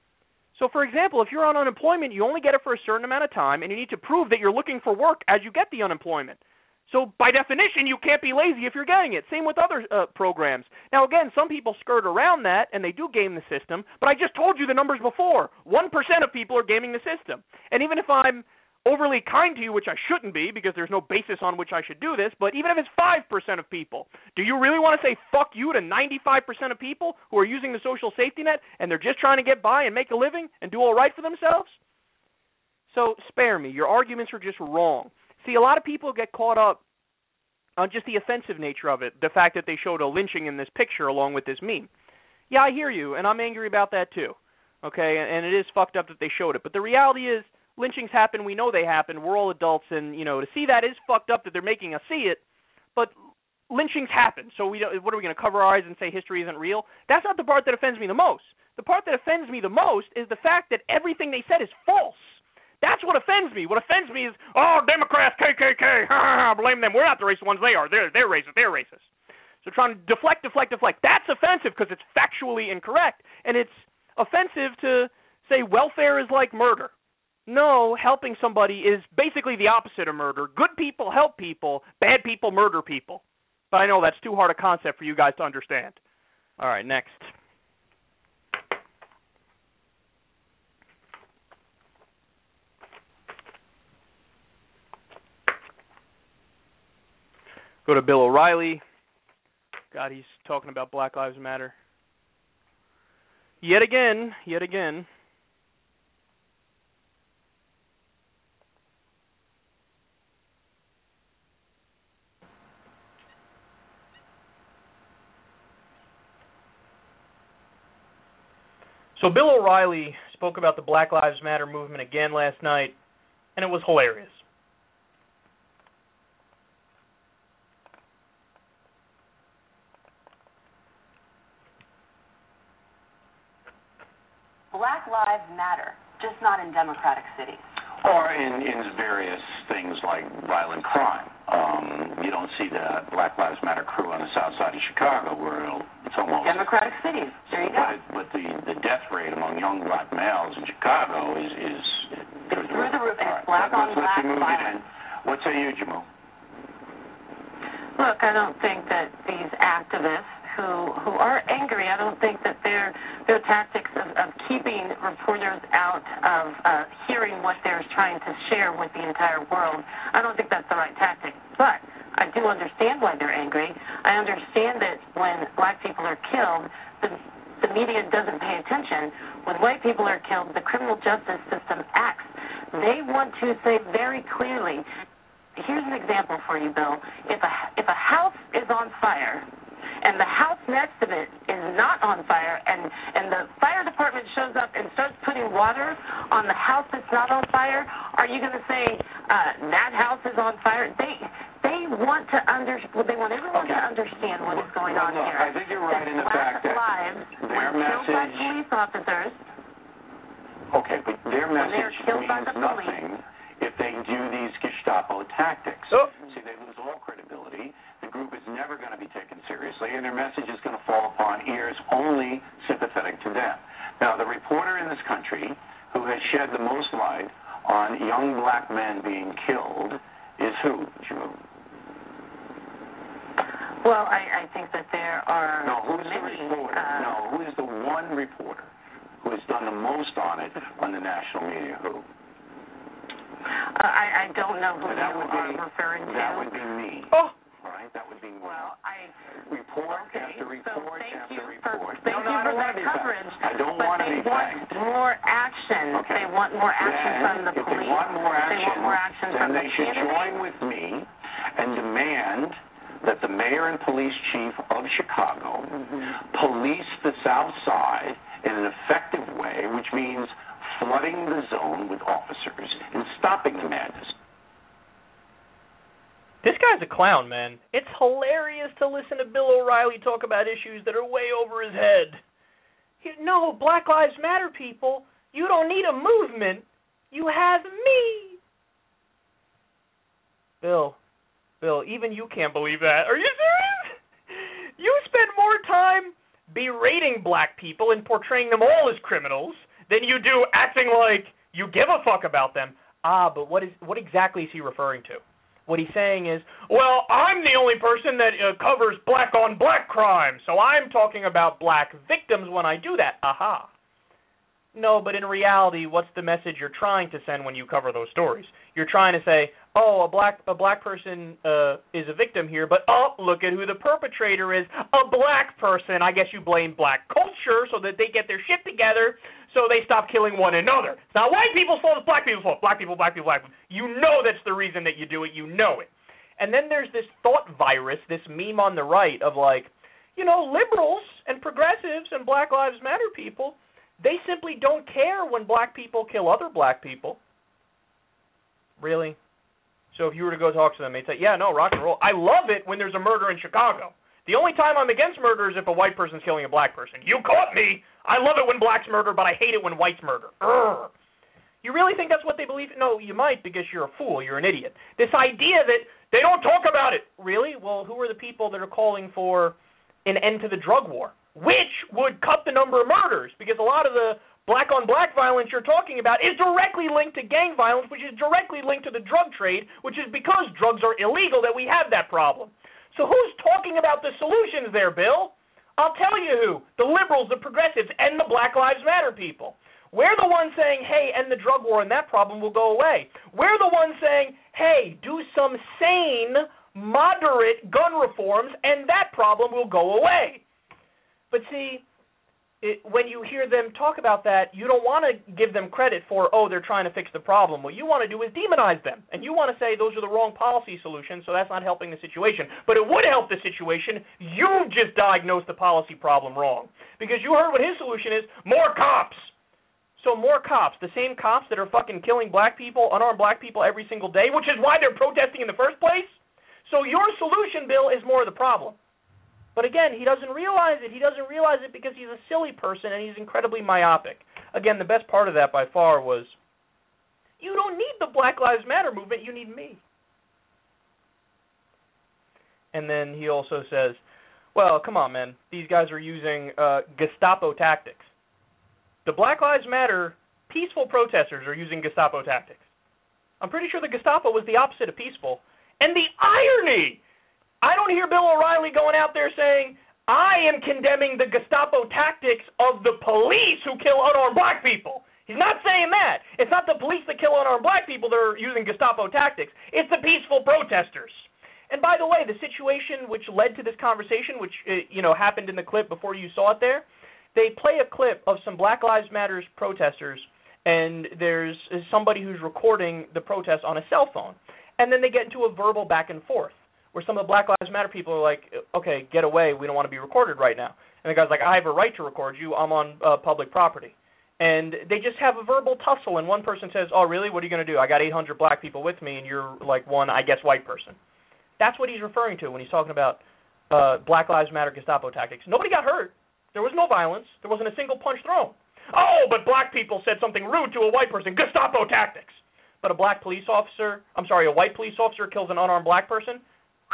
So, for example, if you're on unemployment, you only get it for a certain amount of time, and you need to prove that you're looking for work as you get the unemployment. So, by definition, you can't be lazy if you're getting it. Same with other uh, programs. Now, again, some people skirt around that, and they do game the system, but I just told you the numbers before. one percent of people are gaming the system. And even if I'm overly kind to you, which I shouldn't be because there's no basis on which I should do this, but even if it's five percent of people, do you really want to say fuck you to ninety-five percent of people who are using the social safety net and they're just trying to get by and make a living and do all right for themselves? So spare me. Your arguments are just wrong. See, a lot of people get caught up on just the offensive nature of it, the fact that they showed a lynching in this picture along with this meme. Yeah, I hear you, and I'm angry about that too. Okay, and it is fucked up that they showed it. But the reality is, lynchings happen. We know they happen. We're all adults, and you know to see that is fucked up that they're making us see it. But lynchings happen. So we don't, what are we going to cover our eyes and say history isn't real? That's not the part that offends me the most. The part that offends me the most is the fact that everything they said is false. That's what offends me. What offends me is, oh, Democrats, K K K, blame them. We're not the racist ones. They are. They're they're racist. They're racist. So trying to deflect, deflect, deflect. That's offensive because it's factually incorrect, and it's offensive to say welfare is like murder. No, helping somebody is basically the opposite of murder. Good people help people. Bad people murder people. But I know that's too hard a concept for you guys to understand. All right, next. Go to Bill O'Reilly. God, he's talking about Black Lives Matter. Yet again, yet again. So Bill O'Reilly spoke about the Black Lives Matter movement again last night, and it was hilarious. Black Lives Matter, just not in democratic cities. Or in, in various things like violent crime. Um, you don't see the Black Lives Matter crew on the south side of Chicago where it's almost... Democratic cities, there you go. But, but the, the death rate among young black males in Chicago is... is it's through the roof, and it's black on black violence. What say you, Jamu? Look, I don't think that these activists who who are angry. I don't think that their their tactics of, of keeping reporters out of uh, hearing what they're trying to share with the entire world, I don't think that's the right tactic. But I do understand why they're angry. I understand that when black people are killed, the the media doesn't pay attention. When white people are killed, the criminal justice system acts. They want to say very clearly. Here's an example for you, Bill. If a if a house is on fire, and the house next to it is not on fire, and, and the fire department shows up and starts putting water on the house that's not on fire, are you going to say uh, that house is on fire? They they want to under they want everyone okay. to understand what is going well, on no, here. I think you're right in the fact that lives their killed by message. police officers. Okay, but their message killed by means the nothing if they do these Gestapo tactics. Oh. See, they lose all credibility. The group is never going to be taken seriously, and their message is going to fall upon ears only sympathetic to them. Now, the reporter in this country who has shed the most light on young black men being killed is who, Drew? Well, I, I think that there are No, who's many. the reporter? Uh, no, who is the one reporter who has done the most on it on the national media? Who? Uh, I, I don't know who that you would are be, referring to. That would be me. Oh. All right, that would be me. Well, I report okay, after report so thank after you report. For, thank no, no, you I for don't that want coverage. I don't but want to they be want thanked. more action. Okay. They want more action then, from the if police. They want more action, they want more action then from they the should candidate. join with me and demand that the mayor and police chief of Chicago mm-hmm. police the South Side in an effective way, which means flooding the zone with officers and stopping the madness. This guy's a clown, man. It's hilarious to listen to Bill O'Reilly talk about issues that are way over his head. He, no, Black Lives Matter, people. You don't need a movement. You have me. Bill, Bill, even you can't believe that. Are you serious? You spend more time berating black people and portraying them all as criminals than you do acting like you give a fuck about them. Ah, but what is what exactly is he referring to? What he's saying is, well, I'm the only person that uh, covers black-on-black crime, so I'm talking about black victims when I do that. Aha. No, but in reality, what's the message you're trying to send when you cover those stories? You're trying to say, oh, a black a black person uh, is a victim here, but oh, look at who the perpetrator is, a black person. I guess you blame black culture so that they get their shit together so they stop killing one another. It's not white people's fault, it's black people's fault. Black people, black people, black people. You know that's the reason that you do it. You know it. And then there's this thought virus, this meme on the right of like, you know, liberals and progressives and Black Lives Matter people, they simply don't care when black people kill other black people. Really? So if you were to go talk to them, they'd say, yeah, no, rock and roll. I love it when there's a murder in Chicago. The only time I'm against murder is if a white person's killing a black person. You caught me. I love it when blacks murder, but I hate it when whites murder. Urgh. You really think that's what they believe? No, you might because you're a fool. You're an idiot. This idea that they don't talk about it. Really? Well, who are the people that are calling for an end to the drug war, which would cut the number of murders? Because a lot of the black-on-black violence you're talking about is directly linked to gang violence, which is directly linked to the drug trade, which is because drugs are illegal that we have that problem. So who's talking about the solutions there, Bill? I'll tell you who. The liberals, the progressives, and the Black Lives Matter people. We're the ones saying, hey, end the drug war and that problem will go away. We're the ones saying, hey, do some sane, moderate gun reforms and that problem will go away. But see, it, when you hear them talk about that, you don't want to give them credit for, oh, they're trying to fix the problem. What you want to do is demonize them. And you want to say those are the wrong policy solutions, so that's not helping the situation. But it would help the situation. You've just diagnosed the policy problem wrong. Because you heard what his solution is, more cops. So more cops, the same cops that are fucking killing black people, unarmed black people every single day, which is why they're protesting in the first place. So your solution, Bill, is more of the problem. But again, he doesn't realize it. He doesn't realize it because he's a silly person and he's incredibly myopic. Again, the best part of that by far was, you don't need the Black Lives Matter movement, you need me. And then he also says, well, come on, man. These guys are using uh, Gestapo tactics. The Black Lives Matter peaceful protesters are using Gestapo tactics. I'm pretty sure the Gestapo was the opposite of peaceful. And the irony! I don't hear Bill O'Reilly going out there saying, I am condemning the Gestapo tactics of the police who kill unarmed black people. He's not saying that. It's not the police that kill unarmed black people that are using Gestapo tactics. It's the peaceful protesters. And by the way, the situation which led to this conversation, which uh, you know happened in the clip before you saw it there, they play a clip of some Black Lives Matter protesters, and there's somebody who's recording the protest on a cell phone. And then they get into a verbal back and forth, where some of the Black Lives Matter people are like, okay, get away, we don't want to be recorded right now. And the guy's like, I have a right to record you, I'm on uh, public property. And they just have a verbal tussle, and one person says, oh, really, what are you going to do? I got eight hundred black people with me, and you're like one, I guess, white person. That's what he's referring to when he's talking about uh, Black Lives Matter Gestapo tactics. Nobody got hurt. There was no violence. There wasn't a single punch thrown. Oh, but black people said something rude to a white person. Gestapo tactics. But a black police officer, I'm sorry, a white police officer kills an unarmed black person?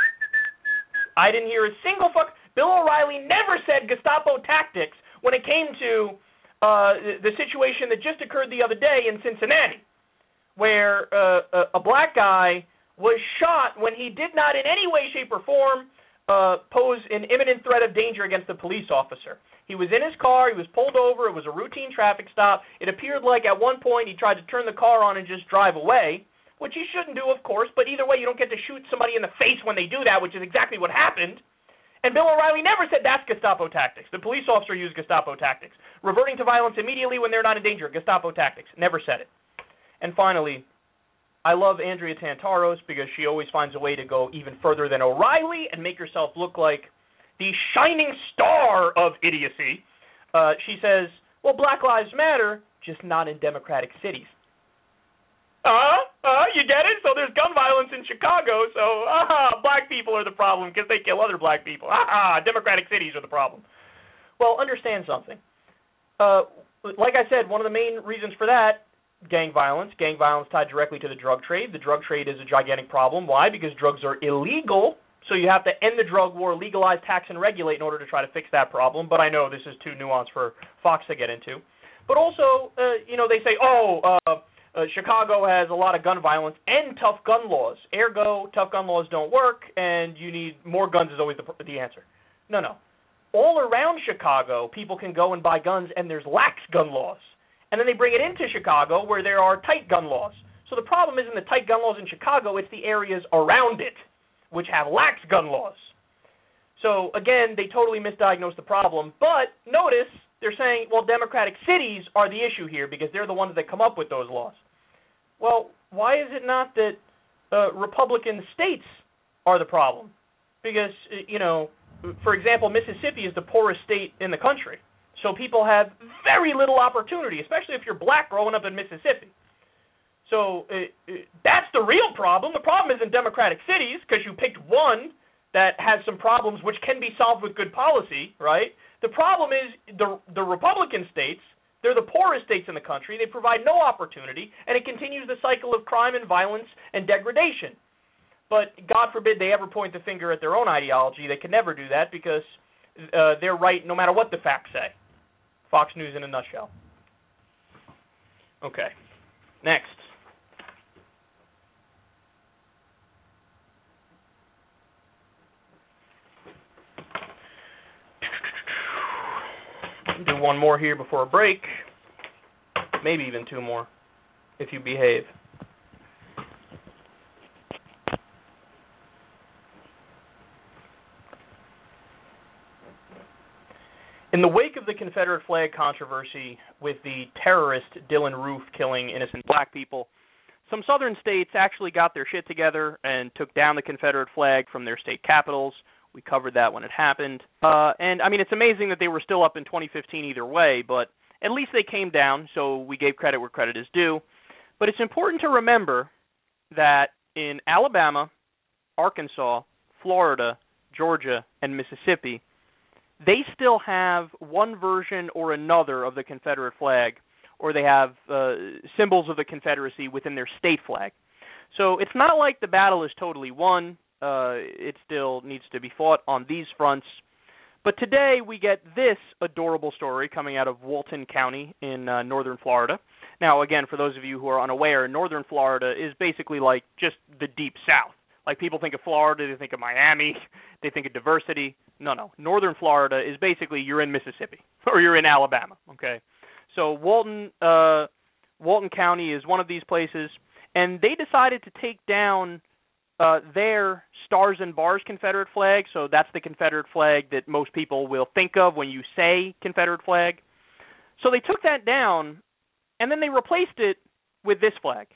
I didn't hear a single fuck. Bill O'Reilly never said Gestapo tactics when it came to uh, the situation that just occurred the other day in Cincinnati, where uh, a, a black guy was shot when he did not in any way, shape, or form uh, pose an imminent threat of danger against a police officer. He was in his car. He was pulled over. It was a routine traffic stop. It appeared like at one point he tried to turn the car on and just drive away, which he shouldn't do, of course, but either way, you don't get to shoot somebody in the face when they do that, which is exactly what happened. And Bill O'Reilly never said that's Gestapo tactics. The police officer used Gestapo tactics. Reverting to violence immediately when they're not in danger, Gestapo tactics. Never said it. And finally, I love Andrea Tantaros because she always finds a way to go even further than O'Reilly and make herself look like the shining star of idiocy. Uh, she says, well, Black Lives Matter, just not in democratic cities. Uh, uh, you get it? So there's gun violence in Chicago, so uh, black people are the problem because they kill other black people. Uh, democratic cities are the problem. Well, understand something. Uh, like I said, one of the main reasons for that, gang violence. Gang violence tied directly to the drug trade. The drug trade is a gigantic problem. Why? Because drugs are illegal, so you have to end the drug war, legalize, tax, and regulate in order to try to fix that problem. But I know this is too nuanced for Fox to get into. But also, uh, you know, they say, oh, uh, uh, Chicago has a lot of gun violence and tough gun laws. Ergo, tough gun laws don't work, and you need more guns is always the, the answer. No, no. All around Chicago, people can go and buy guns, and there's lax gun laws. And then they bring it into Chicago where there are tight gun laws. So the problem isn't the tight gun laws in Chicago, it's the areas around it, which have lax gun laws. So, again, they totally misdiagnosed the problem. But notice they're saying, well, democratic cities are the issue here because they're the ones that come up with those laws. Well, why is it not that uh, Republican states are the problem? Because, you know, for example, Mississippi is the poorest state in the country. So people have very little opportunity, especially if you're black growing up in Mississippi. So uh, uh, that's the real problem. The problem isn't democratic cities because you picked one that has some problems which can be solved with good policy, right? The problem is the the Republican states, they're the poorest states in the country. They provide no opportunity, and it continues the cycle of crime and violence and degradation. But God forbid they ever point the finger at their own ideology. They can never do that because uh, they're right no matter what the facts say. Fox News in a nutshell. Okay. Next. Do one more here before a break. Maybe even two more, if you behave. In the wake of the Confederate flag controversy with the terrorist Dylann Roof killing innocent black people, some southern states actually got their shit together and took down the Confederate flag from their state capitals. We covered that when it happened. Uh, and, I mean, it's amazing that they were still up in twenty fifteen either way, but at least they came down, so we gave credit where credit is due. But it's important to remember that in Alabama, Arkansas, Florida, Georgia, and Mississippi, they still have one version or another of the Confederate flag, or they have uh, symbols of the Confederacy within their state flag. So it's not like the battle is totally won. Uh, it still needs to be fought on these fronts. But today we get this adorable story coming out of Walton County in uh, northern Florida. Now, again, for those of you who are unaware, northern Florida is basically like just the deep south. Like people think of Florida, they think of Miami, they think of diversity. No, no. Northern Florida is basically you're in Mississippi or you're in Alabama, okay? So Walton, uh, Walton County is one of these places, and they decided to take down uh, their Stars and Bars Confederate flag. So that's the Confederate flag that most people will think of when you say Confederate flag. So they took that down, and then they replaced it with this flag.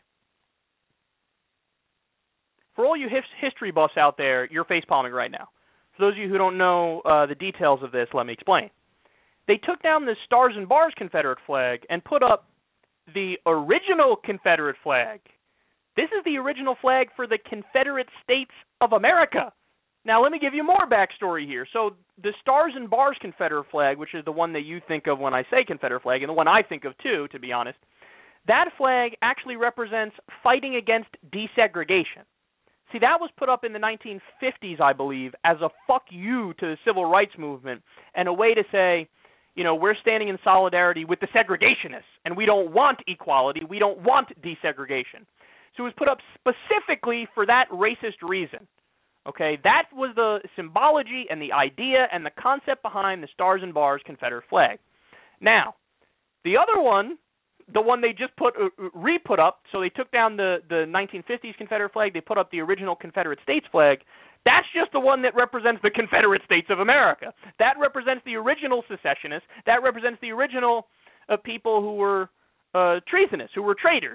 For all you his- history buffs out there, you're facepalming right now. For those of you who don't know uh, the details of this, let me explain. They took down the Stars and Bars Confederate flag and put up the original Confederate flag. This is the original flag for the Confederate States of America. Now, let me give you more backstory here. So the Stars and Bars Confederate flag, which is the one that you think of when I say Confederate flag, and the one I think of too, to be honest, that flag actually represents fighting against desegregation. See, that was put up in the nineteen fifties, I believe, as a fuck you to the civil rights movement and a way to say, you know, we're standing in solidarity with the segregationists, and we don't want equality, we don't want desegregation. So it was put up specifically for that racist reason. Okay, that was the symbology and the idea and the concept behind the Stars and Bars Confederate flag. Now, the other one, the one they just put uh, re-put up, so they took down the, the nineteen fifties Confederate flag, they put up the original Confederate States flag. That's just the one that represents the Confederate States of America. That represents the original secessionists. That represents the original uh, people who were uh, treasonous, who were traitors.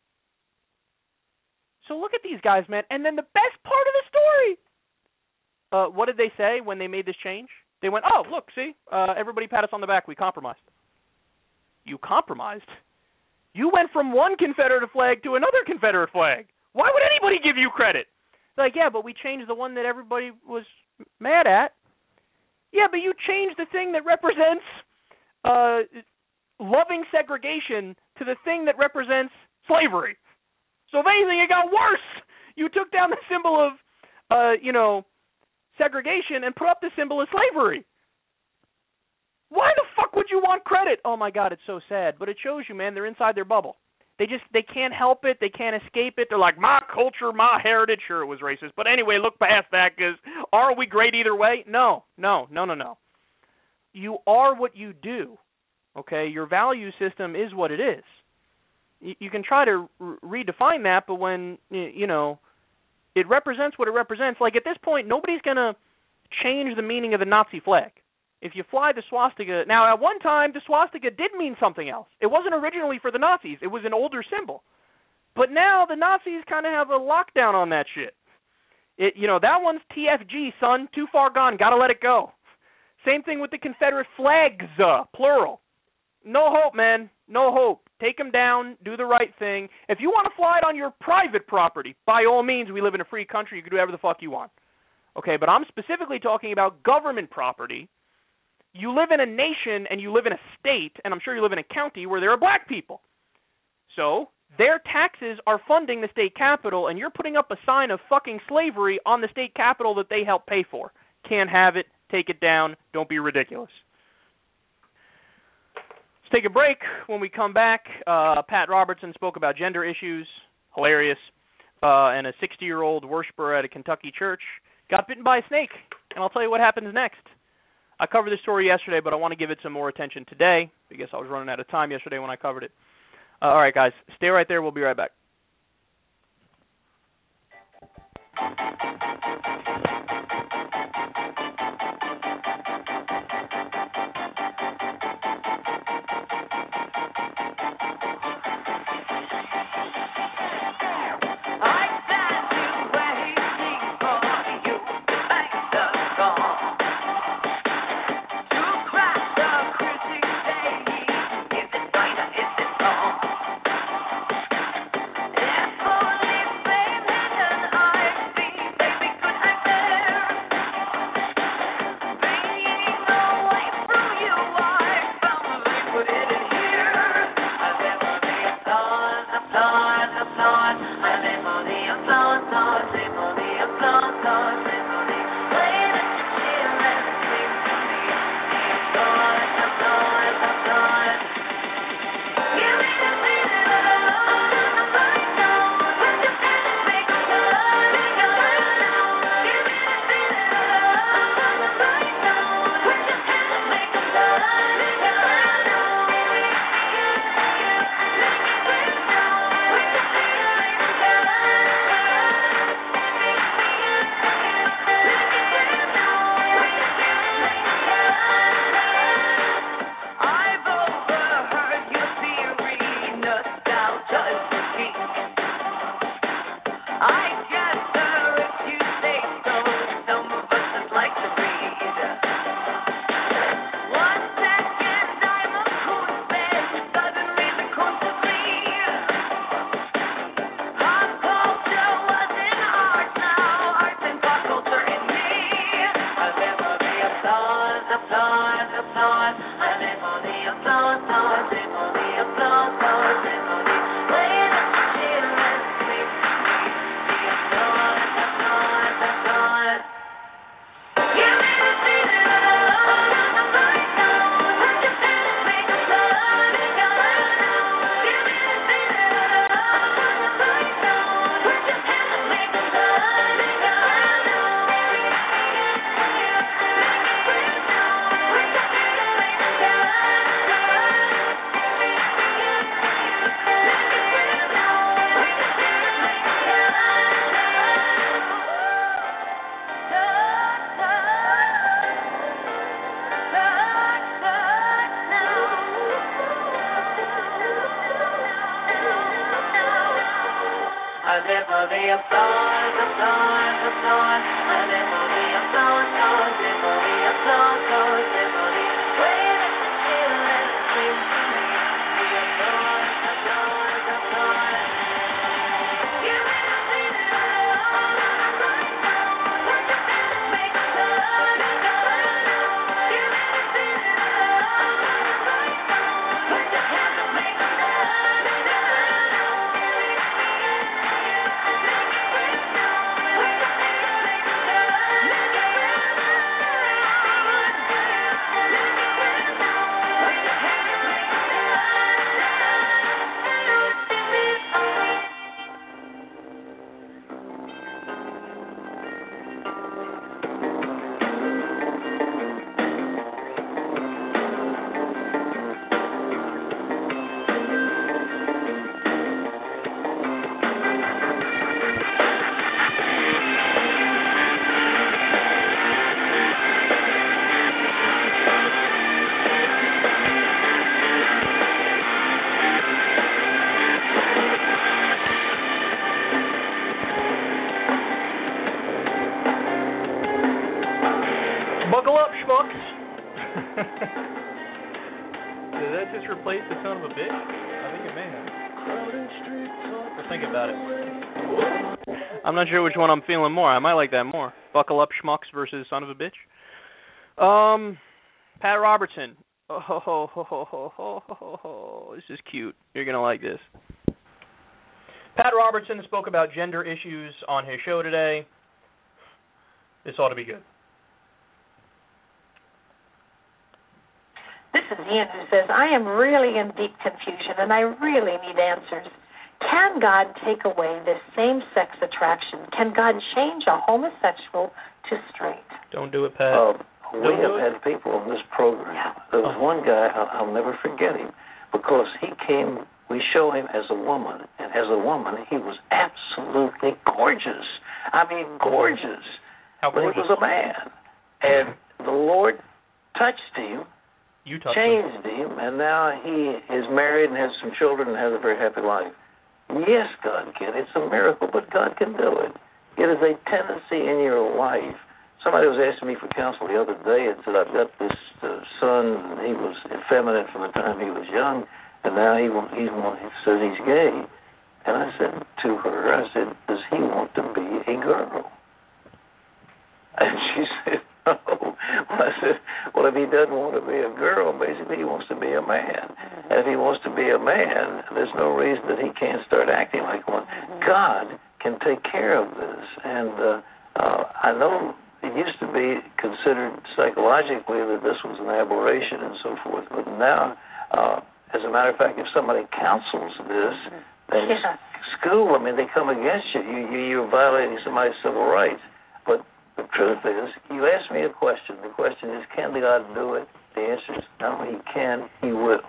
So look at these guys, man. And then the best part of the story, uh, what did they say when they made this change? They went, oh, look, see, uh, everybody pat us on the back. We compromised. You compromised? You went from one Confederate flag to another Confederate flag. Why would anybody give you credit? They're like, yeah, but we changed the one that everybody was mad at. Yeah, but you changed the thing that represents uh, loving segregation to the thing that represents slavery. So if anything, it got worse. You took down the symbol of, uh, you know, segregation and put up the symbol of slavery. Why the fuck would you want credit? Oh, my God, it's so sad. But it shows you, man, they're inside their bubble. They just, they can't help it. They can't escape it. They're like, my culture, my heritage. Sure, it was racist. But anyway, look past that because aren't we great either way? No, no, no, no, no. You are what you do, okay? Your value system is what it is. You, you can try to re- redefine that, but when, you know, it represents what it represents, like at this point, nobody's going to change the meaning of the Nazi flag. If you fly the swastika, now at one time the swastika did mean something else. It wasn't originally for the Nazis. It was an older symbol. But now the Nazis kind of have a lockdown on that shit. It, you know, that one's T F G, son. Too far gone. Got to let it go. Same thing with the Confederate flags, uh, plural. No hope, man. No hope. Take them down. Do the right thing. If you want to fly it on your private property, by all means, we live in a free country. You can do whatever the fuck you want. Okay, but I'm specifically talking about government property. You live in a nation and you live in a state, and I'm sure you live in a county where there are black people. So their taxes are funding the state capitol, and you're putting up a sign of fucking slavery on the state capitol that they help pay for. Can't have it. Take it down. Don't be ridiculous. Let's take a break. When we come back, uh, Pat Robertson spoke about gender issues. Hilarious. Uh, and a sixty-year-old worshiper at a Kentucky church got bitten by a snake. And I'll tell you what happens next. I covered this story yesterday, but I want to give it some more attention today because I was running out of time yesterday when I covered it. Uh, all right, guys, stay right there. We'll be right back. If only flame had an eye, baby, could I applause, applause. I live for the applause, applause, live for the applause, applause, live for the way that you feel and sweet. The applause, applause, applause. You made me feel it all on the right now. Put your hand and make a blood and go out. You made me feel it all on the right now. Put your hand and make a blood and go out. I live for the applause, applause, applause. I live for the applause, applause, live for the applause, applause, live for the way that you feel and scream to me. The applause, applause, applause. You made me feel it all on the right now. Put your hand and make a blood and go out. You made me feel it all on the right now. Put your hand and make a blood and go out. Buckle up, schmucks. Did that just replace the son of a bitch? I think it may have. Or think about it. I'm not sure which one I'm feeling more. I might like that more. Buckle up, schmucks versus son of a bitch. Um, Pat Robertson. Oh, ho, ho, ho, ho, ho, ho, ho, ho. This is cute. You're going to like this. Pat Robertson spoke about gender issues on his show today. This ought to be good. This is Ian who says, I am really in deep confusion and I really need answers. Can God take away this same-sex attraction? Can God change a homosexual to straight? Don't do it, Pat. Uh, we Don't have do had people on this program. Yeah. There was one guy, I'll, I'll never forget him, because he came, we show him as a woman, and as a woman, he was absolutely gorgeous. I mean, gorgeous. How but gorgeous? he was a man. And the Lord touched him, You touched changed him. him, and now he is married and has some children and has a very happy life. Yes, God can. It's a miracle, but God can do it. It is a tendency in your life. Somebody was asking me for counsel the other day and said, I've got this uh, son, and he was effeminate from the time he was young, and now he, he's, he says he's gay. And I said to her, I said, does he want to be a girl? And she said, no. Well, I said, well, if he doesn't want to be a girl, basically he wants to be a man. And if he wants to be a man, there's no reason that he can't start acting like one. God can take care of this. And uh, uh, I know it used to be considered psychologically that this was an aberration and so forth, but now, uh, as a matter of fact, if somebody counsels this, then Yeah. school, I mean, they come against you. You, you. You're violating somebody's civil rights. But the truth is, you asked me a question. The question is, can God do it? The answer is, no, he can, he will.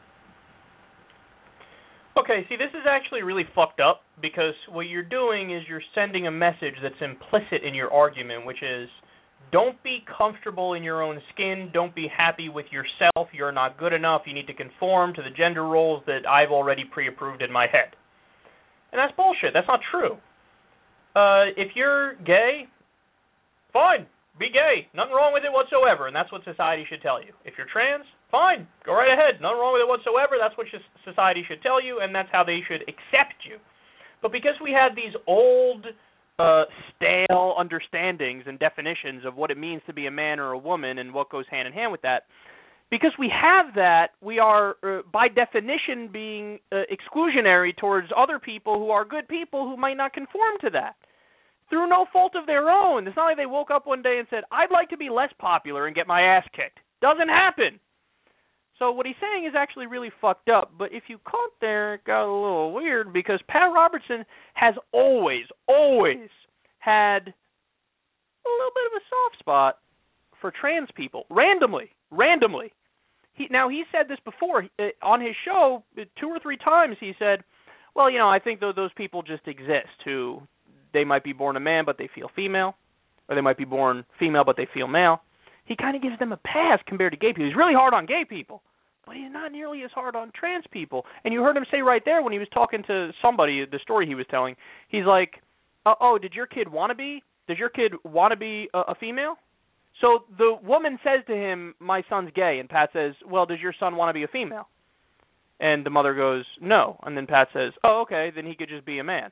Okay, see, this is actually really fucked up because what you're doing is you're sending a message that's implicit in your argument, which is don't be comfortable in your own skin, don't be happy with yourself, you're not good enough, you need to conform to the gender roles that I've already pre-approved in my head. And that's bullshit. That's not true. Uh, if you're gay, fine, be gay. Nothing wrong with it whatsoever, and that's what society should tell you. If you're trans, fine, go right ahead. Nothing wrong with it whatsoever. That's what society should tell you, and that's how they should accept you. But because we had these old uh, stale understandings and definitions of what it means to be a man or a woman and what goes hand in hand with that. Because we have that, we are, uh, by definition, being uh, exclusionary towards other people who are good people who might not conform to that, through no fault of their own. It's not like they woke up one day and said, I'd like to be less popular and get my ass kicked. Doesn't happen. So what he's saying is actually really fucked up. But if you caught there, it got a little weird, because Pat Robertson has always, always had a little bit of a soft spot for trans people. Randomly. Randomly. He, now, he said this before. Uh, on his show, two or three times, he said, well, you know, I think th- those people just exist, who they might be born a man but they feel female, or they might be born female but they feel male. He kind of gives them a pass compared to gay people. He's really hard on gay people, but he's not nearly as hard on trans people. And you heard him say right there when he was talking to somebody, the story he was telling, he's like, oh, oh did your kid want to be? Does your kid want to be a, a female? So the woman says to him, my son's gay, and Pat says, well, does your son want to be a female? And the mother goes, no. And then Pat says, oh, okay, then he could just be a man.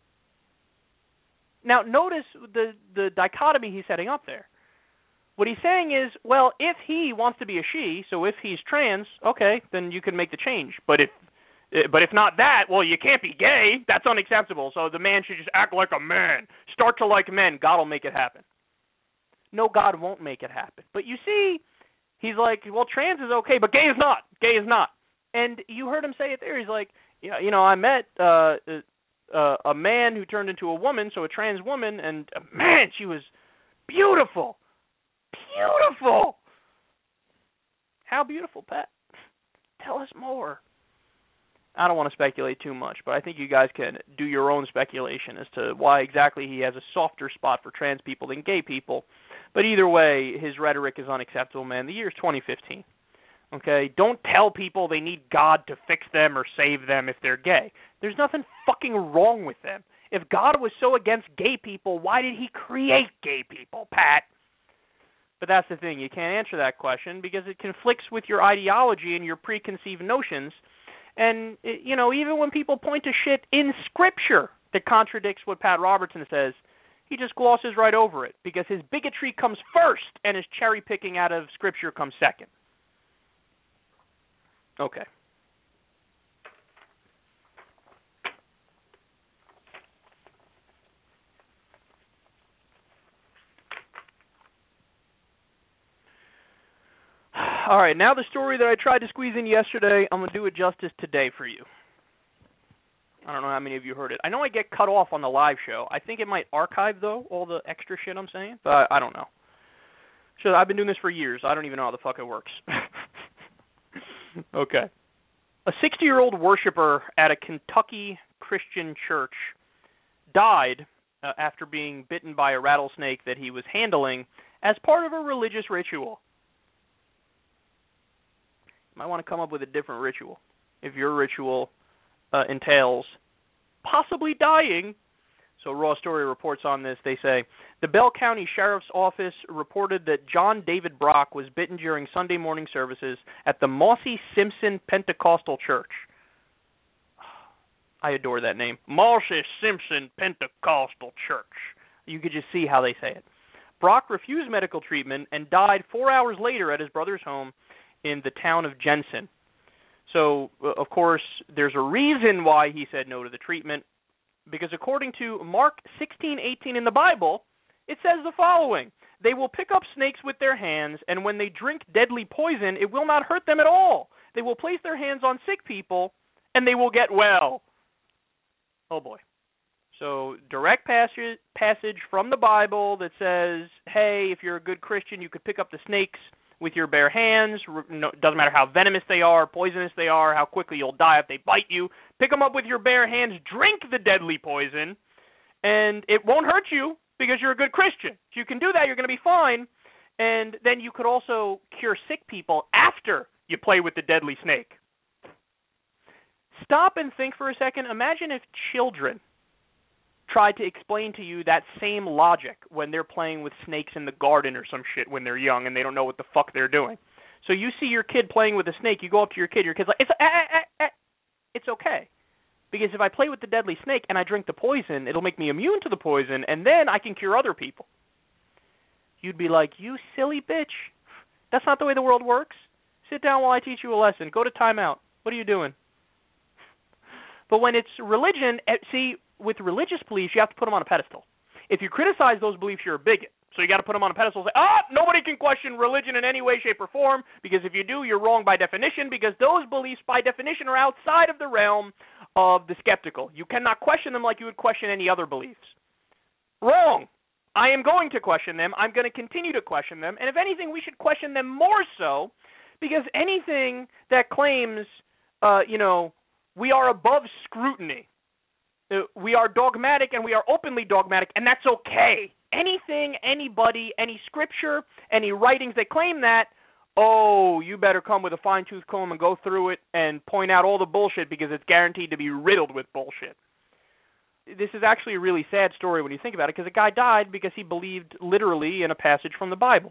Now, notice the, the dichotomy he's setting up there. What he's saying is, well, if he wants to be a she, so if he's trans, okay, then you can make the change. But if but if not that, well, you can't be gay. That's unacceptable. So the man should just act like a man. Start to like men. God will make it happen. No, God won't make it happen. But you see, he's like, well, trans is okay, but gay is not. Gay is not. And you heard him say it there. He's like, yeah, you know, I met uh, uh, a man who turned into a woman, so a trans woman, and uh, man, she was beautiful. Beautiful. How beautiful, Pat? Tell us more. I don't want to speculate too much, but I think you guys can do your own speculation as to why exactly he has a softer spot for trans people than gay people. But either way, his rhetoric is unacceptable, man. The year's twenty fifteen. Okay? Don't tell people they need God to fix them or save them if they're gay. There's nothing fucking wrong with them. If God was so against gay people, why did he create gay people, Pat? But that's the thing. You can't answer that question because it conflicts with your ideology and your preconceived notions. And, you know, even when people point to shit in Scripture that contradicts what Pat Robertson says, he just glosses right over it because his bigotry comes first and his cherry-picking out of Scripture comes second. Okay. All right, now the story that I tried to squeeze in yesterday, I'm going to do it justice today for you. I don't know how many of you heard it. I know I get cut off on the live show. I think it might archive, though, all the extra shit I'm saying, but I, I don't know. So I've been doing this for years. I don't even know how the fuck it works. Okay. A sixty-year-old worshiper at a Kentucky Christian church died uh, after being bitten by a rattlesnake that he was handling as part of a religious ritual. You might want to come up with a different ritual if your ritual uh, entails possibly dying. So Raw Story reports on this. They say, the Bell County Sheriff's Office reported that John David Brock was bitten during Sunday morning services at the Mossy Simpson Pentecostal Church. I adore that name. Mossy Simpson Pentecostal Church. You could just see how they say it. Brock refused medical treatment and died four hours later at his brother's home in the town of Jensen. So, of course, there's a reason why he said no to the treatment, because according to Mark sixteen eighteen in the Bible, it says the following: they will pick up snakes with their hands, and when they drink deadly poison, it will not hurt them at all. They will place their hands on sick people, and they will get well. Oh, boy. So, direct passage, passage from the Bible that says, hey, if you're a good Christian, you could pick up the snakes with your bare hands. No, doesn't matter how venomous they are, poisonous they are, how quickly you'll die if they bite you. Pick them up with your bare hands, drink the deadly poison, and it won't hurt you because you're a good Christian. If you can do that, you're going to be fine. And then you could also cure sick people after you play with the deadly snake. Stop and think for a second. Imagine if children tried to explain to you that same logic when they're playing with snakes in the garden or some shit when they're young and they don't know what the fuck they're doing. So you see your kid playing with a snake, you go up to your kid, your kid's like, it's, ah, ah, ah, it's okay. Because if I play with the deadly snake and I drink the poison, it'll make me immune to the poison, and then I can cure other people. You'd be like, you silly bitch. That's not the way the world works. Sit down while I teach you a lesson. Go to timeout. What are you doing? But when it's religion, see, with religious beliefs, you have to put them on a pedestal. If you criticize those beliefs, you're a bigot. So you got to put them on a pedestal and say, ah, nobody can question religion in any way, shape, or form, because if you do, you're wrong by definition, because those beliefs, by definition, are outside of the realm of the skeptical. You cannot question them like you would question any other beliefs. Wrong. I am going to question them. I'm going to continue to question them. And if anything, we should question them more so, because anything that claims, uh, you know, we are above scrutiny, uh, we are dogmatic and we are openly dogmatic, and that's okay. Anything, anybody, any scripture, any writings that claim that, oh, you better come with a fine-tooth comb and go through it and point out all the bullshit, because it's guaranteed to be riddled with bullshit. This is actually a really sad story when you think about it, because a guy died because he believed literally in a passage from the Bible.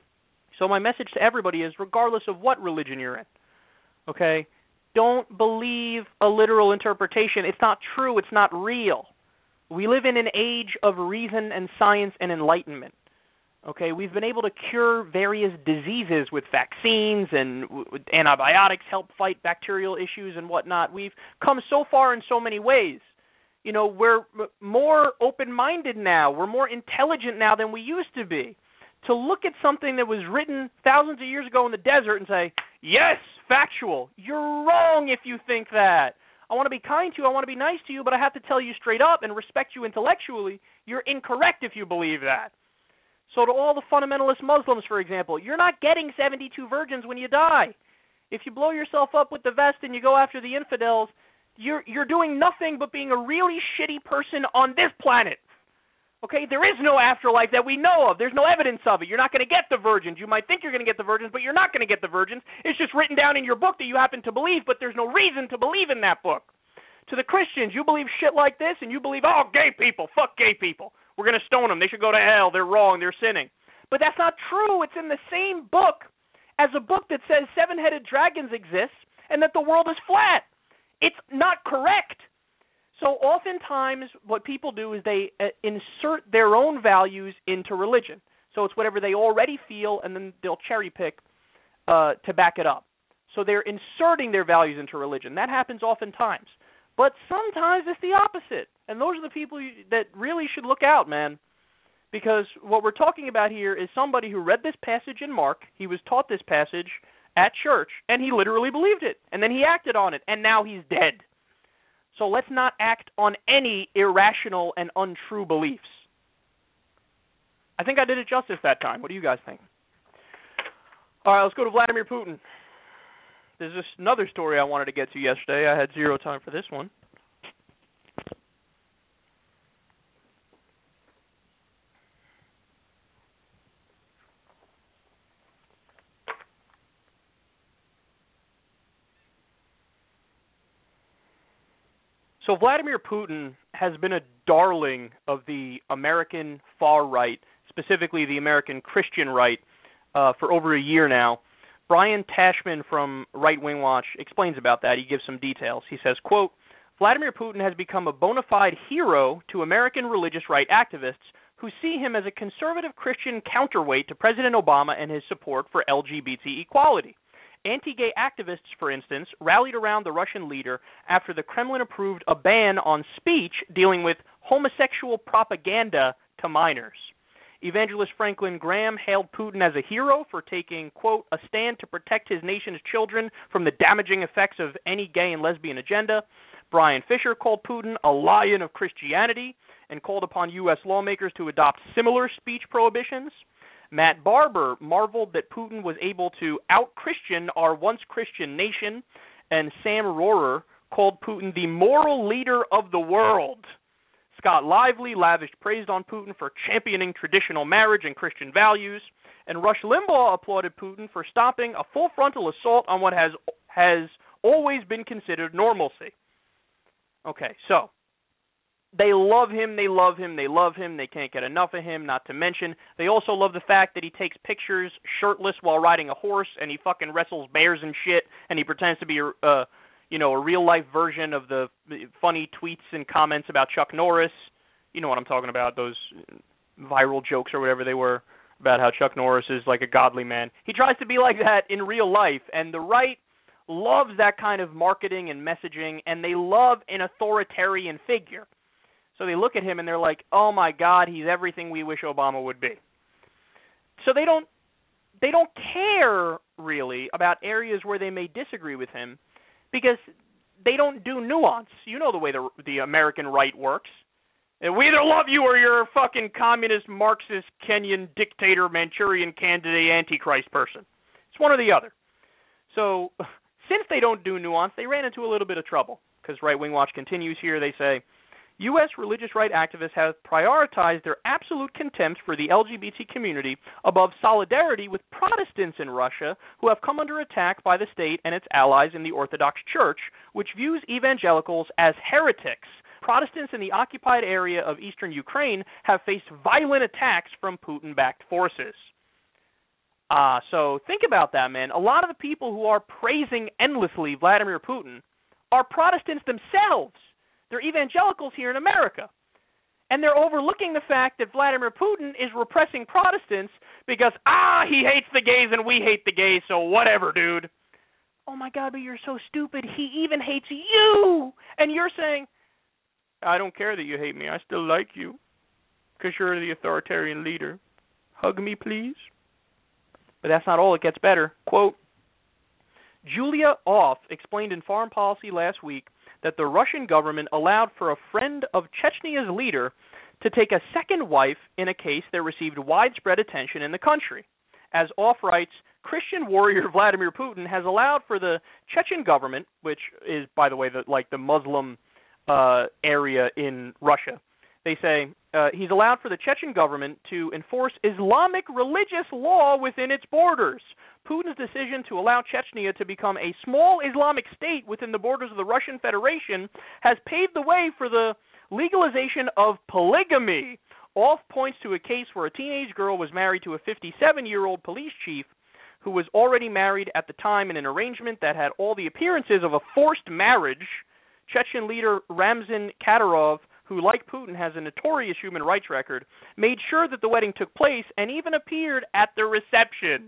So my message to everybody is, regardless of what religion you're in, okay, don't believe a literal interpretation. It's not true. It's not real. We live in an age of reason and science and enlightenment. Okay, we've been able to cure various diseases with vaccines, and antibiotics help fight bacterial issues and whatnot. We've come so far in so many ways. You know, we're more open-minded now. We're more intelligent now than we used to be. To look at something that was written thousands of years ago in the desert and say, yes, factual, you're wrong if you think that. I want to be kind to you, I want to be nice to you, but I have to tell you straight up and respect you intellectually, you're incorrect if you believe that. So to all the fundamentalist Muslims, for example, you're not getting seventy-two virgins when you die. If you blow yourself up with the vest and you go after the infidels, you're you're doing nothing but being a really shitty person on this planet. Okay, there is no afterlife that we know of. There's no evidence of it. You're not going to get the virgins. You might think you're going to get the virgins, but you're not going to get the virgins. It's just written down in your book that you happen to believe, but there's no reason to believe in that book. To the Christians, you believe shit like this, and you believe, oh, gay people, fuck gay people. We're going to stone them. They should go to hell. They're wrong. They're sinning. But that's not true. It's in the same book as a book that says seven-headed dragons exist and that the world is flat. It's not correct. So oftentimes what people do is they uh, insert their own values into religion. So it's whatever they already feel, and then they'll cherry pick uh, to back it up. So they're inserting their values into religion. That happens oftentimes. But sometimes it's the opposite. And those are the people you, that really should look out, man. Because what we're talking about here is somebody who read this passage in Mark, he was taught this passage at church, and he literally believed it. And then he acted on it, and now he's dead. So let's not act on any irrational and untrue beliefs. I think I did it justice that time. What do you guys think? All right, let's go to Vladimir Putin. There's just another story I wanted to get to yesterday. I had zero time for this one. So Vladimir Putin has been a darling of the American far right, specifically the American Christian right, uh, for over a year now. Brian Tashman from Right Wing Watch explains about that. He gives some details. He says, quote, Vladimir Putin has become a bona fide hero to American religious right activists who see him as a conservative Christian counterweight to President Obama and his support for L G B T equality. Anti-gay activists, for instance, rallied around the Russian leader after the Kremlin approved a ban on speech dealing with homosexual propaganda to minors. Evangelist Franklin Graham hailed Putin as a hero for taking, quote, a stand to protect his nation's children from the damaging effects of any gay and lesbian agenda. Brian Fisher called Putin a lion of Christianity and called upon U S lawmakers to adopt similar speech prohibitions. Matt Barber marveled that Putin was able to out-Christian our once-Christian nation, and Sam Rohrer called Putin the moral leader of the world. Scott Lively lavished praise on Putin for championing traditional marriage and Christian values, and Rush Limbaugh applauded Putin for stopping a full-frontal assault on what has has always been considered normalcy. Okay, so they love him, they love him, they love him, they can't get enough of him, not to mention they also love the fact that he takes pictures shirtless while riding a horse, and he fucking wrestles bears and shit, and he pretends to be a, uh, you know, a real-life version of the funny tweets and comments about Chuck Norris. You know what I'm talking about, those viral jokes or whatever they were about how Chuck Norris is like a godly man. He tries to be like that in real life, and the right loves that kind of marketing and messaging, and they love an authoritarian figure. So they look at him and they're like, oh my God, he's everything we wish Obama would be. So they don't they don't care really about areas where they may disagree with him because they don't do nuance. You know the way the the American right works. We either love you or you're a fucking communist, Marxist, Kenyan dictator, Manchurian candidate, antichrist person. It's one or the other. So since they don't do nuance, they ran into a little bit of trouble because Right Wing Watch continues here. They say, U S religious right activists have prioritized their absolute contempt for the L G B T community above solidarity with Protestants in Russia who have come under attack by the state and its allies in the Orthodox Church, which views evangelicals as heretics. Protestants in the occupied area of eastern Ukraine have faced violent attacks from Putin-backed forces. Uh, so think about that, man. A lot of the people who are praising endlessly Vladimir Putin are Protestants themselves. They're evangelicals here in America. And they're overlooking the fact that Vladimir Putin is repressing Protestants because, ah, he hates the gays and we hate the gays, so whatever, dude. Oh, my God, but you're so stupid. He even hates you. And you're saying, I don't care that you hate me. I still like you because you're the authoritarian leader. Hug me, please. But that's not all. It gets better. Quote, Julia Off explained in Foreign Policy last week that the Russian government allowed for a friend of Chechnya's leader to take a second wife in a case that received widespread attention in the country. As Off writes, Christian warrior Vladimir Putin has allowed for the Chechen government, which is, by the way, the, like the Muslim uh, area in Russia. They say uh, he's allowed for the Chechen government to enforce Islamic religious law within its borders. Putin's decision to allow Chechnya to become a small Islamic state within the borders of the Russian Federation has paved the way for the legalization of polygamy. Off points to a case where a teenage girl was married to a fifty-seven-year-old police chief who was already married at the time in an arrangement that had all the appearances of a forced marriage. Chechen leader Ramzan Kadyrov, who, like Putin, has a notorious human rights record, made sure that the wedding took place and even appeared at the reception.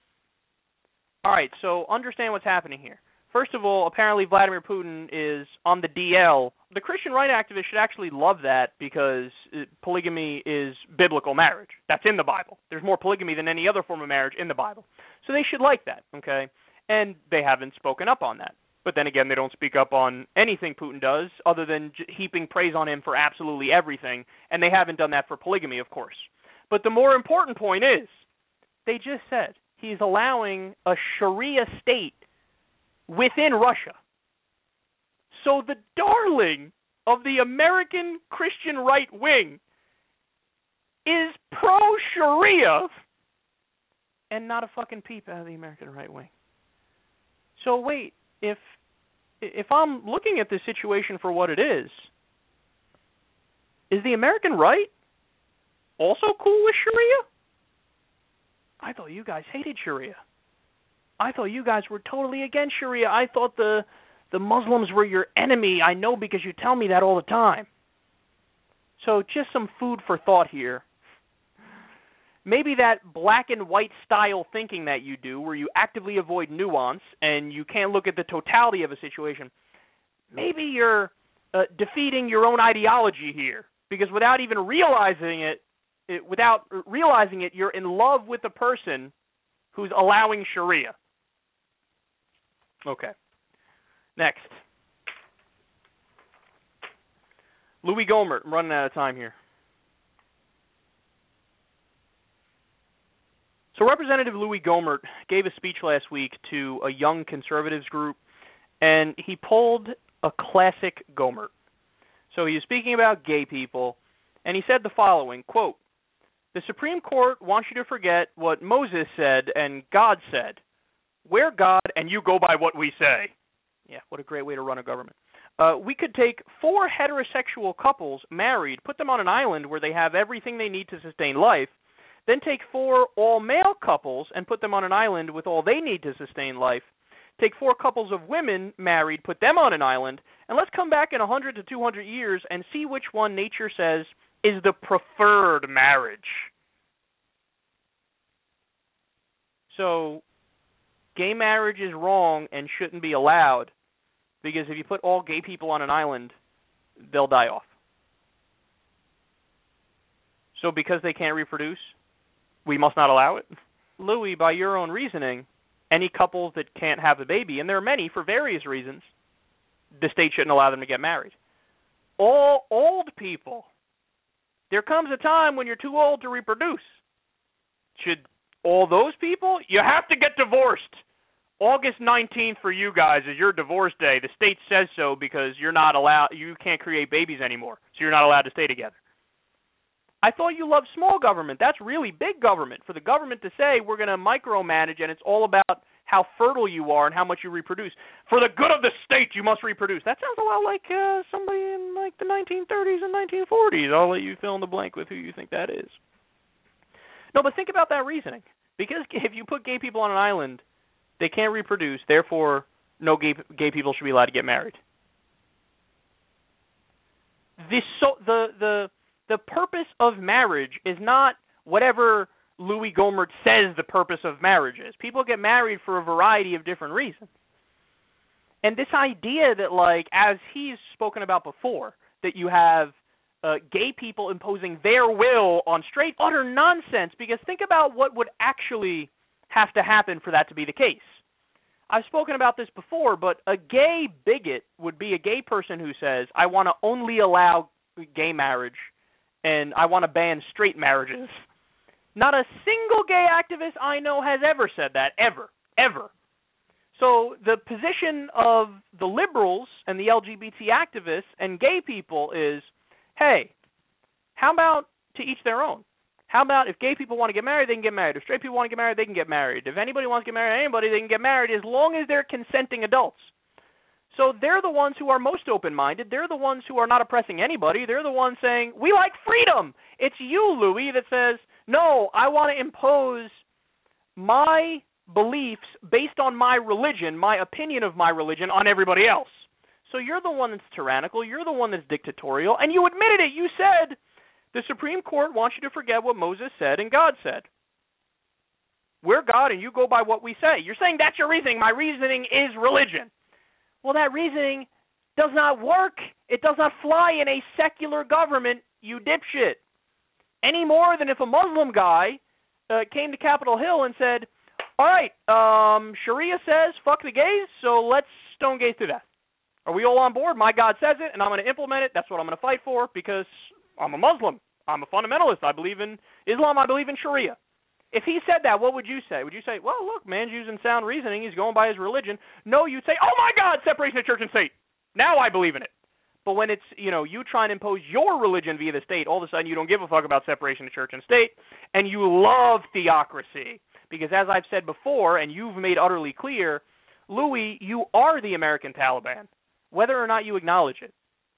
All right, so understand what's happening here. First of all, apparently Vladimir Putin is on the D L. The Christian right activists should actually love that because polygamy is biblical marriage. That's in the Bible. There's more polygamy than any other form of marriage in the Bible. So they should like that, okay? And they haven't spoken up on that. But then again, they don't speak up on anything Putin does other than j- heaping praise on him for absolutely everything, and they haven't done that for polygamy, of course. But the more important point is, they just said he's allowing a Sharia state within Russia. So the darling of the American Christian right wing is pro-Sharia and not a fucking peep out of the American right wing. So wait. If if I'm looking at this situation for what it is, is the American right also cool with Sharia? I thought you guys hated Sharia. I thought you guys were totally against Sharia. I thought the the Muslims were your enemy. I know because you tell me that all the time. So just some food for thought here. Maybe that black and white style thinking that you do, where you actively avoid nuance and you can't look at the totality of a situation, maybe you're uh, defeating your own ideology here, because without even realizing it, it, without realizing it, you're in love with the person who's allowing Sharia. Okay. Next. Louis Gohmert. I'm running out of time here. So Representative Louis Gohmert gave a speech last week to a young conservatives group, and he pulled a classic Gohmert. So he was speaking about gay people, and he said the following, quote, the Supreme Court wants you to forget what Moses said and God said. We're God, and you go by what we say. Yeah, what a great way to run a government. Uh, we could take four heterosexual couples married, put them on an island where they have everything they need to sustain life, then take four all-male couples and put them on an island with all they need to sustain life, take four couples of women married, put them on an island, and let's come back in one hundred to two hundred years and see which one nature says is the preferred marriage. So, gay marriage is wrong and shouldn't be allowed, because if you put all gay people on an island, they'll die off. So because they can't reproduce, we must not allow it? Louis, by your own reasoning, any couples that can't have a baby, and there are many for various reasons, the state shouldn't allow them to get married. All old people, there comes a time when you're too old to reproduce. Should all those people? You have to get divorced. August nineteenth for you guys is your divorce day. The state says so because you're not allowed, you can't create babies anymore, so you're not allowed to stay together. I thought you loved small government. That's really big government. For the government to say we're going to micromanage and it's all about how fertile you are and how much you reproduce. For the good of the state, you must reproduce. That sounds a lot like uh, somebody in like the nineteen thirties and nineteen forties. I'll let you fill in the blank with who you think that is. No, but think about that reasoning. Because if you put gay people on an island, they can't reproduce, therefore no gay gay people should be allowed to get married. This so the the The purpose of marriage is not whatever Louis Gohmert says the purpose of marriage is. People get married for a variety of different reasons. And this idea that, like, as he's spoken about before, that you have uh, gay people imposing their will on straight, utter nonsense, because think about what would actually have to happen for that to be the case. I've spoken about this before, but a gay bigot would be a gay person who says, I want to only allow gay marriage and I want to ban straight marriages. Not a single gay activist I know has ever said that, ever, ever. So the position of the liberals and the L G B T activists and gay people is, hey, how about to each their own? How about if gay people want to get married, they can get married. If straight people want to get married, they can get married. If anybody wants to get married to anybody, they can get married as long as they're consenting adults. So they're the ones who are most open-minded. They're the ones who are not oppressing anybody. They're the ones saying, we like freedom. It's you, Louis, that says, no, I want to impose my beliefs based on my religion, my opinion of my religion, on everybody else. So you're the one that's tyrannical. You're the one that's dictatorial. And you admitted it. You said the Supreme Court wants you to forget what Moses said and God said. We're God and you go by what we say. You're saying that's your reasoning. My reasoning is religion. Well, that reasoning does not work. It does not fly in a secular government, you dipshit. Any more than if a Muslim guy uh, came to Capitol Hill and said, all right, um, Sharia says fuck the gays, so let's stone gays to death. Are we all on board? My God says it, and I'm going to implement it. That's what I'm going to fight for because I'm a Muslim. I'm a fundamentalist. I believe in Islam. I believe in Sharia. If he said that, what would you say? Would you say, well, look, man's using sound reasoning. He's going by his religion. No, you'd say, oh, my God, separation of church and state. Now I believe in it. But when it's, you know, you try and impose your religion via the state, all of a sudden you don't give a fuck about separation of church and state, and you love theocracy. Because as I've said before, and you've made utterly clear, Louis, you are the American Taliban, whether or not you acknowledge it.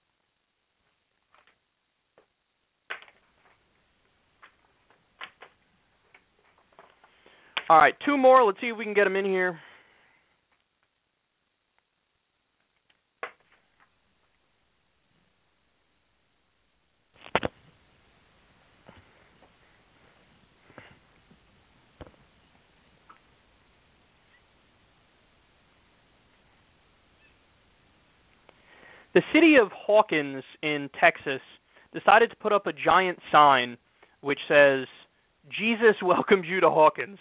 All right, two more. Let's see if we can get them in here. The city of Hawkins in Texas decided to put up a giant sign which says, Jesus welcomes you to Hawkins.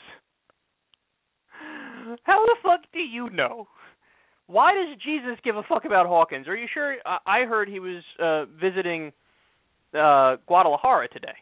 How the fuck do you know? Why does Jesus give a fuck about Hawkins? Are you sure? I heard he was uh, visiting uh, Guadalajara today.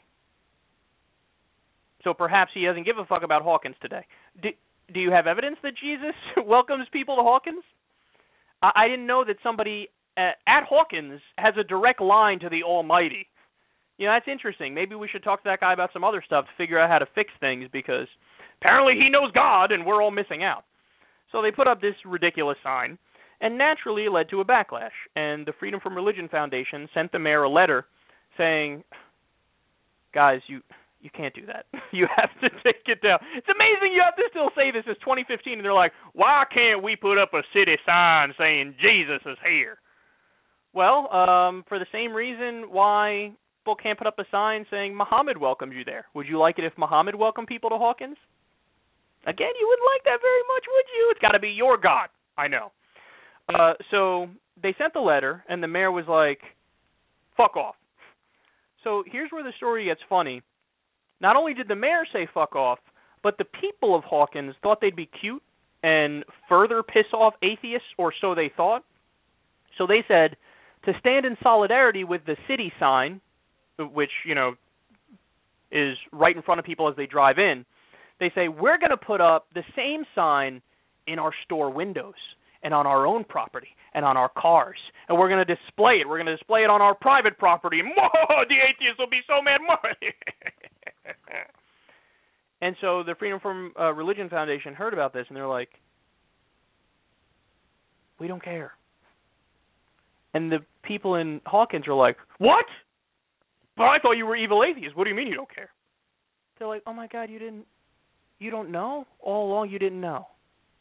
So perhaps he doesn't give a fuck about Hawkins today. Do, do you have evidence that Jesus welcomes people to Hawkins? I, I didn't know that somebody at, at Hawkins has a direct line to the Almighty. You know, that's interesting. Maybe we should talk to that guy about some other stuff to figure out how to fix things because apparently he knows God and we're all missing out. So they put up this ridiculous sign, and naturally it led to a backlash. And the Freedom from Religion Foundation sent the mayor a letter saying, guys, you You can't do that. You have to take it down. It's amazing you have to still say this is twenty fifteen, and they're like, why can't we put up a city sign saying Jesus is here? Well, um, for the same reason why people can't put up a sign saying Muhammad welcomes you there. Would you like it if Muhammad welcomed people to Hawkins? Again, you wouldn't like that very much, would you? It's got to be your God. I know. Uh, so they sent the letter, and the mayor was like, fuck off. So here's where the story gets funny. Not only did the mayor say fuck off, but the people of Hawkins thought they'd be cute and further piss off atheists, or so they thought. So they said, to stand in solidarity with the city sign, which, you know, is right in front of people as they drive in, they say, we're going to put up the same sign in our store windows and on our own property and on our cars. And we're going to display it. We're going to display it on our private property. The atheists will be so mad. And so the Freedom from uh, Religion Foundation heard about this, and they're like, we don't care. And the people in Hawkins are like, what? But I thought you were evil atheists. What do you mean you don't care? They're like, oh, my God, you didn't, you don't know? All along you didn't know.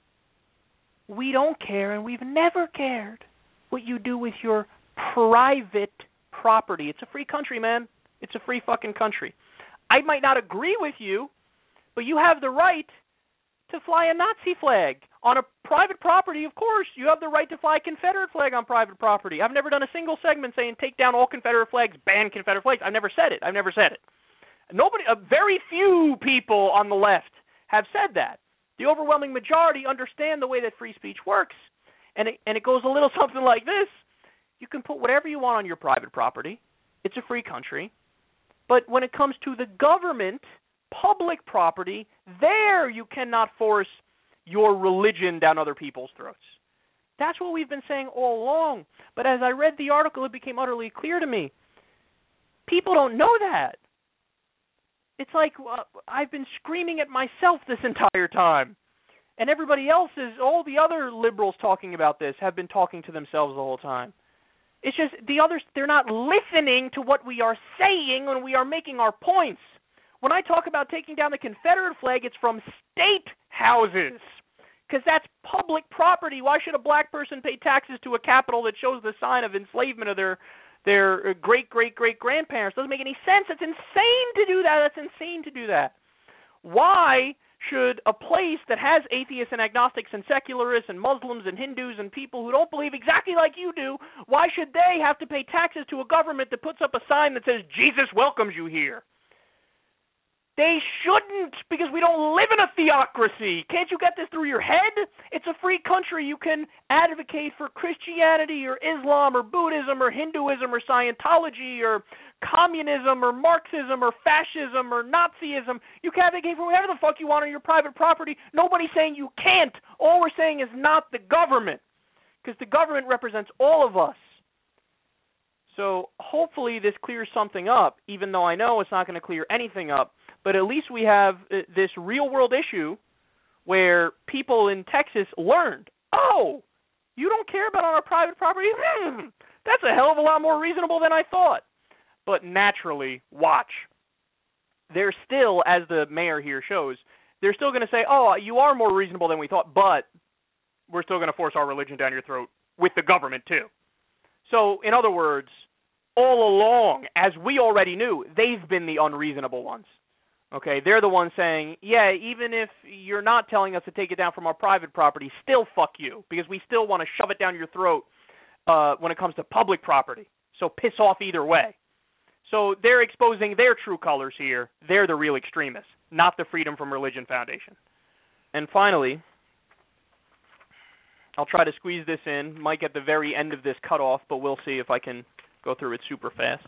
We don't care, and we've never cared what you do with your private property. It's a free country, man. It's a free fucking country. I might not agree with you, but you have the right to fly a Nazi flag on a private property. Of course, you have the right to fly a Confederate flag on private property. I've never done a single segment saying take down all Confederate flags, ban Confederate flags. I've never said it. I've never said it. Nobody, a very few people on the left have said that. The overwhelming majority understand the way that free speech works, and it, and it goes a little something like this. You can put whatever you want on your private property. It's a free country. But when it comes to the government, public property, there you cannot force your religion down other people's throats. That's what we've been saying all along. But as I read the article, it became utterly clear to me. People don't know that. It's like uh, I've been screaming at myself this entire time. And everybody else is, all the other liberals talking about this have been talking to themselves the whole time. It's just the others, they're not listening to what we are saying when we are making our points. When I talk about taking down the Confederate flag, it's from state houses, because that's public property. Why should a black person pay taxes to a capital that shows the sign of enslavement of their their great-great-great-grandparents? Doesn't make any sense. It's insane to do that. That's insane to do that. Why should a place that has atheists and agnostics and secularists and Muslims and Hindus and people who don't believe exactly like you do, why should they have to pay taxes to a government that puts up a sign that says, Jesus welcomes you here? They shouldn't, because we don't live in a theocracy. Can't you get this through your head? It's a free country. You can advocate for Christianity or Islam or Buddhism or Hinduism or Scientology or communism or Marxism or fascism or Nazism. You can advocate for whatever the fuck you want on your private property. Nobody's saying you can't. All we're saying is not the government, because the government represents all of us. So hopefully this clears something up, even though I know it's not going to clear anything up. But at least we have this real-world issue where people in Texas learned, oh, you don't care about on our private property? Hmm, that's a hell of a lot more reasonable than I thought. But naturally, watch. They're still, as the mayor here shows, they're still going to say, oh, you are more reasonable than we thought, but we're still going to force our religion down your throat with the government too. So, in other words, all along, as we already knew, they've been the unreasonable ones. Okay, they're the ones saying, yeah, even if you're not telling us to take it down from our private property, still fuck you, because we still want to shove it down your throat uh, when it comes to public property. So piss off either way. So they're exposing their true colors here. They're the real extremists, not the Freedom from Religion Foundation. And finally, I'll try to squeeze this in. Might get the very end of this cut off, but we'll see if I can go through it super fast.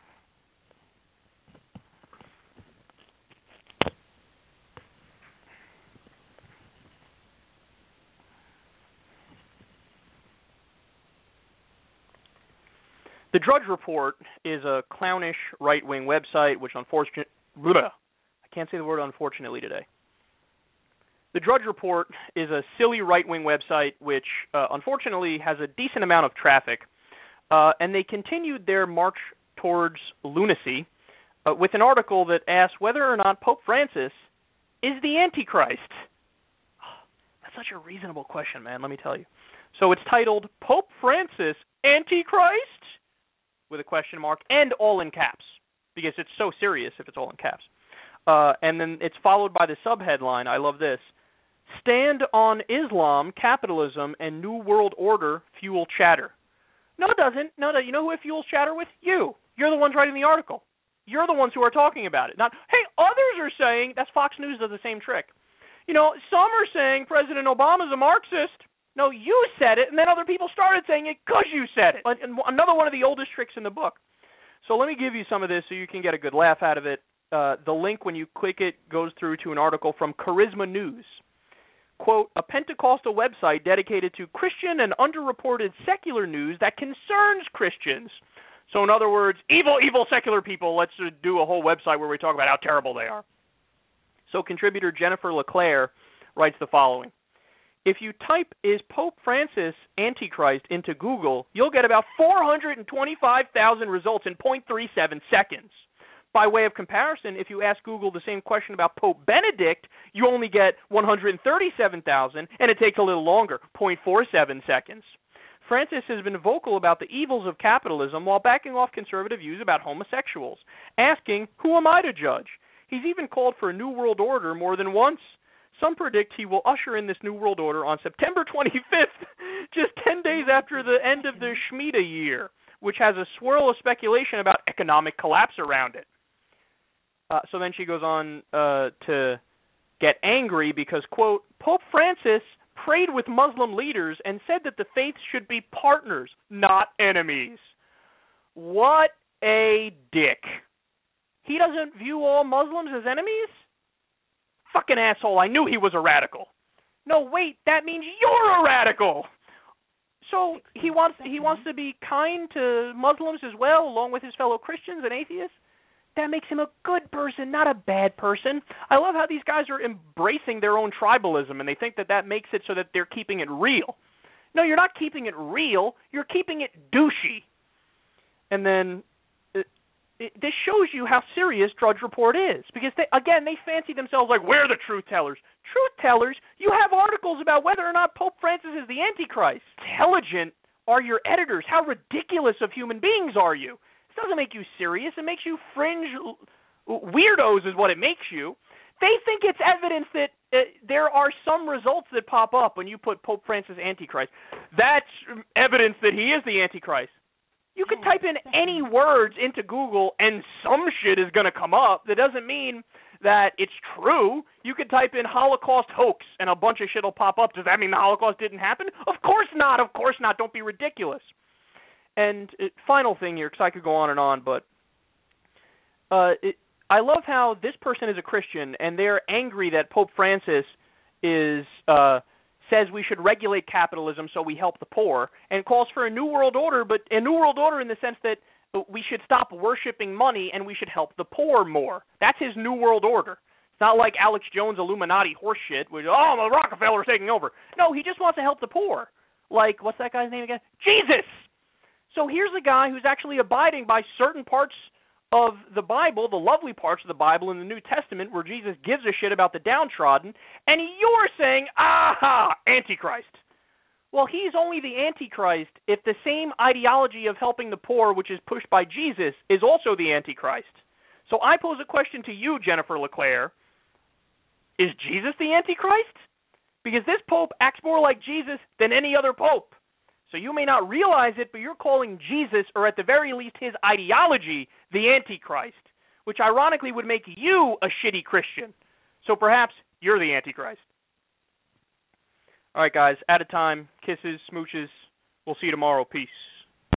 The Drudge Report is a clownish right-wing website, which unfortunately, I can't say the word unfortunately today. The Drudge Report is a silly right-wing website which, uh, unfortunately, has a decent amount of traffic, uh, and they continued their march towards lunacy uh, with an article that asks whether or not Pope Francis is the Antichrist. That's such a reasonable question, man, let me tell you. So it's titled, Pope Francis, Antichrist? With a question mark, and all in caps, because it's so serious if it's all in caps. Uh, and then it's followed by the subheadline, I love this, Stand on Islam, Capitalism, and New World Order Fuel Chatter. No, it doesn't. No, no. You know who it fuels chatter with? You. You're the ones writing the article. You're the ones who are talking about it. Not, hey, others are saying, that's Fox News does the same trick. You know, some are saying President Obama's a Marxist. No, you said it, and then other people started saying it because you said it. And another one of the oldest tricks in the book. So let me give you some of this so you can get a good laugh out of it. Uh, the link, when you click it, goes through to an article from Charisma News. Quote, a Pentecostal website dedicated to Christian and underreported secular news that concerns Christians. So in other words, evil, evil secular people, let's uh, do a whole website where we talk about how terrible they are. So contributor Jennifer LeClaire writes the following. If you type, is Pope Francis Antichrist into Google, you'll get about four hundred twenty-five thousand results in zero point three seven seconds. By way of comparison, if you ask Google the same question about Pope Benedict, you only get one hundred thirty-seven thousand, and it takes a little longer, zero point four seven seconds. Francis has been vocal about the evils of capitalism while backing off conservative views about homosexuals, asking, who am I to judge? He's even called for a new world order more than once. Some predict he will usher in this new world order on September twenty-fifth, just ten days after the end of the Shemitah year, which has a swirl of speculation about economic collapse around it. Uh, so then she goes on uh, to get angry because, quote, Pope Francis prayed with Muslim leaders and said that the faiths should be partners, not enemies. What a dick. He doesn't view all Muslims as enemies? Fucking asshole, I knew he was a radical. No, wait, that means you're a radical. So he wants he wants to be kind to Muslims as well, along with his fellow Christians and atheists? That makes him a good person, not a bad person. I love how these guys are embracing their own tribalism, and they think that that makes it so that they're keeping it real. No, you're not keeping it real. You're keeping it douchey. And then it, it, this shows you how serious Drudge Report is, because, they, again, they fancy themselves like, we're the truth tellers. Truth tellers? You have articles about whether or not Pope Francis is the Antichrist. Intelligent are your editors. How ridiculous of human beings are you? This doesn't make you serious. It makes you fringe weirdos is what it makes you. They think it's evidence that uh, there are some results that pop up when you put Pope Francis Antichrist. That's evidence that he is the Antichrist. You could type in any words into Google and some shit is going to come up. That doesn't mean that it's true. You could type in Holocaust hoax and a bunch of shit will pop up. Does that mean the Holocaust didn't happen? Of course not. Of course not. Don't be ridiculous. And uh, final thing here, because I could go on and on, but uh, it, I love how this person is a Christian, and they're angry that Pope Francis is uh, says we should regulate capitalism so we help the poor, and calls for a new world order, but a new world order in the sense that we should stop worshiping money and we should help the poor more. That's his new world order. It's not like Alex Jones Illuminati horseshit, which, oh, the Rockefellers taking over. No, he just wants to help the poor. Like, what's that guy's name again? Jesus! So here's a guy who's actually abiding by certain parts of the Bible, the lovely parts of the Bible in the New Testament where Jesus gives a shit about the downtrodden, and you're saying, aha, Antichrist. Well, he's only the Antichrist if the same ideology of helping the poor, which is pushed by Jesus, is also the Antichrist. So I pose a question to you, Jennifer LeClaire. Is Jesus the Antichrist? Because this pope acts more like Jesus than any other pope. So you may not realize it, but you're calling Jesus, or at the very least his ideology, the Antichrist, which ironically would make you a shitty Christian. So perhaps you're the Antichrist. All right, guys, out of time. Kisses, smooches. We'll see you tomorrow. Peace.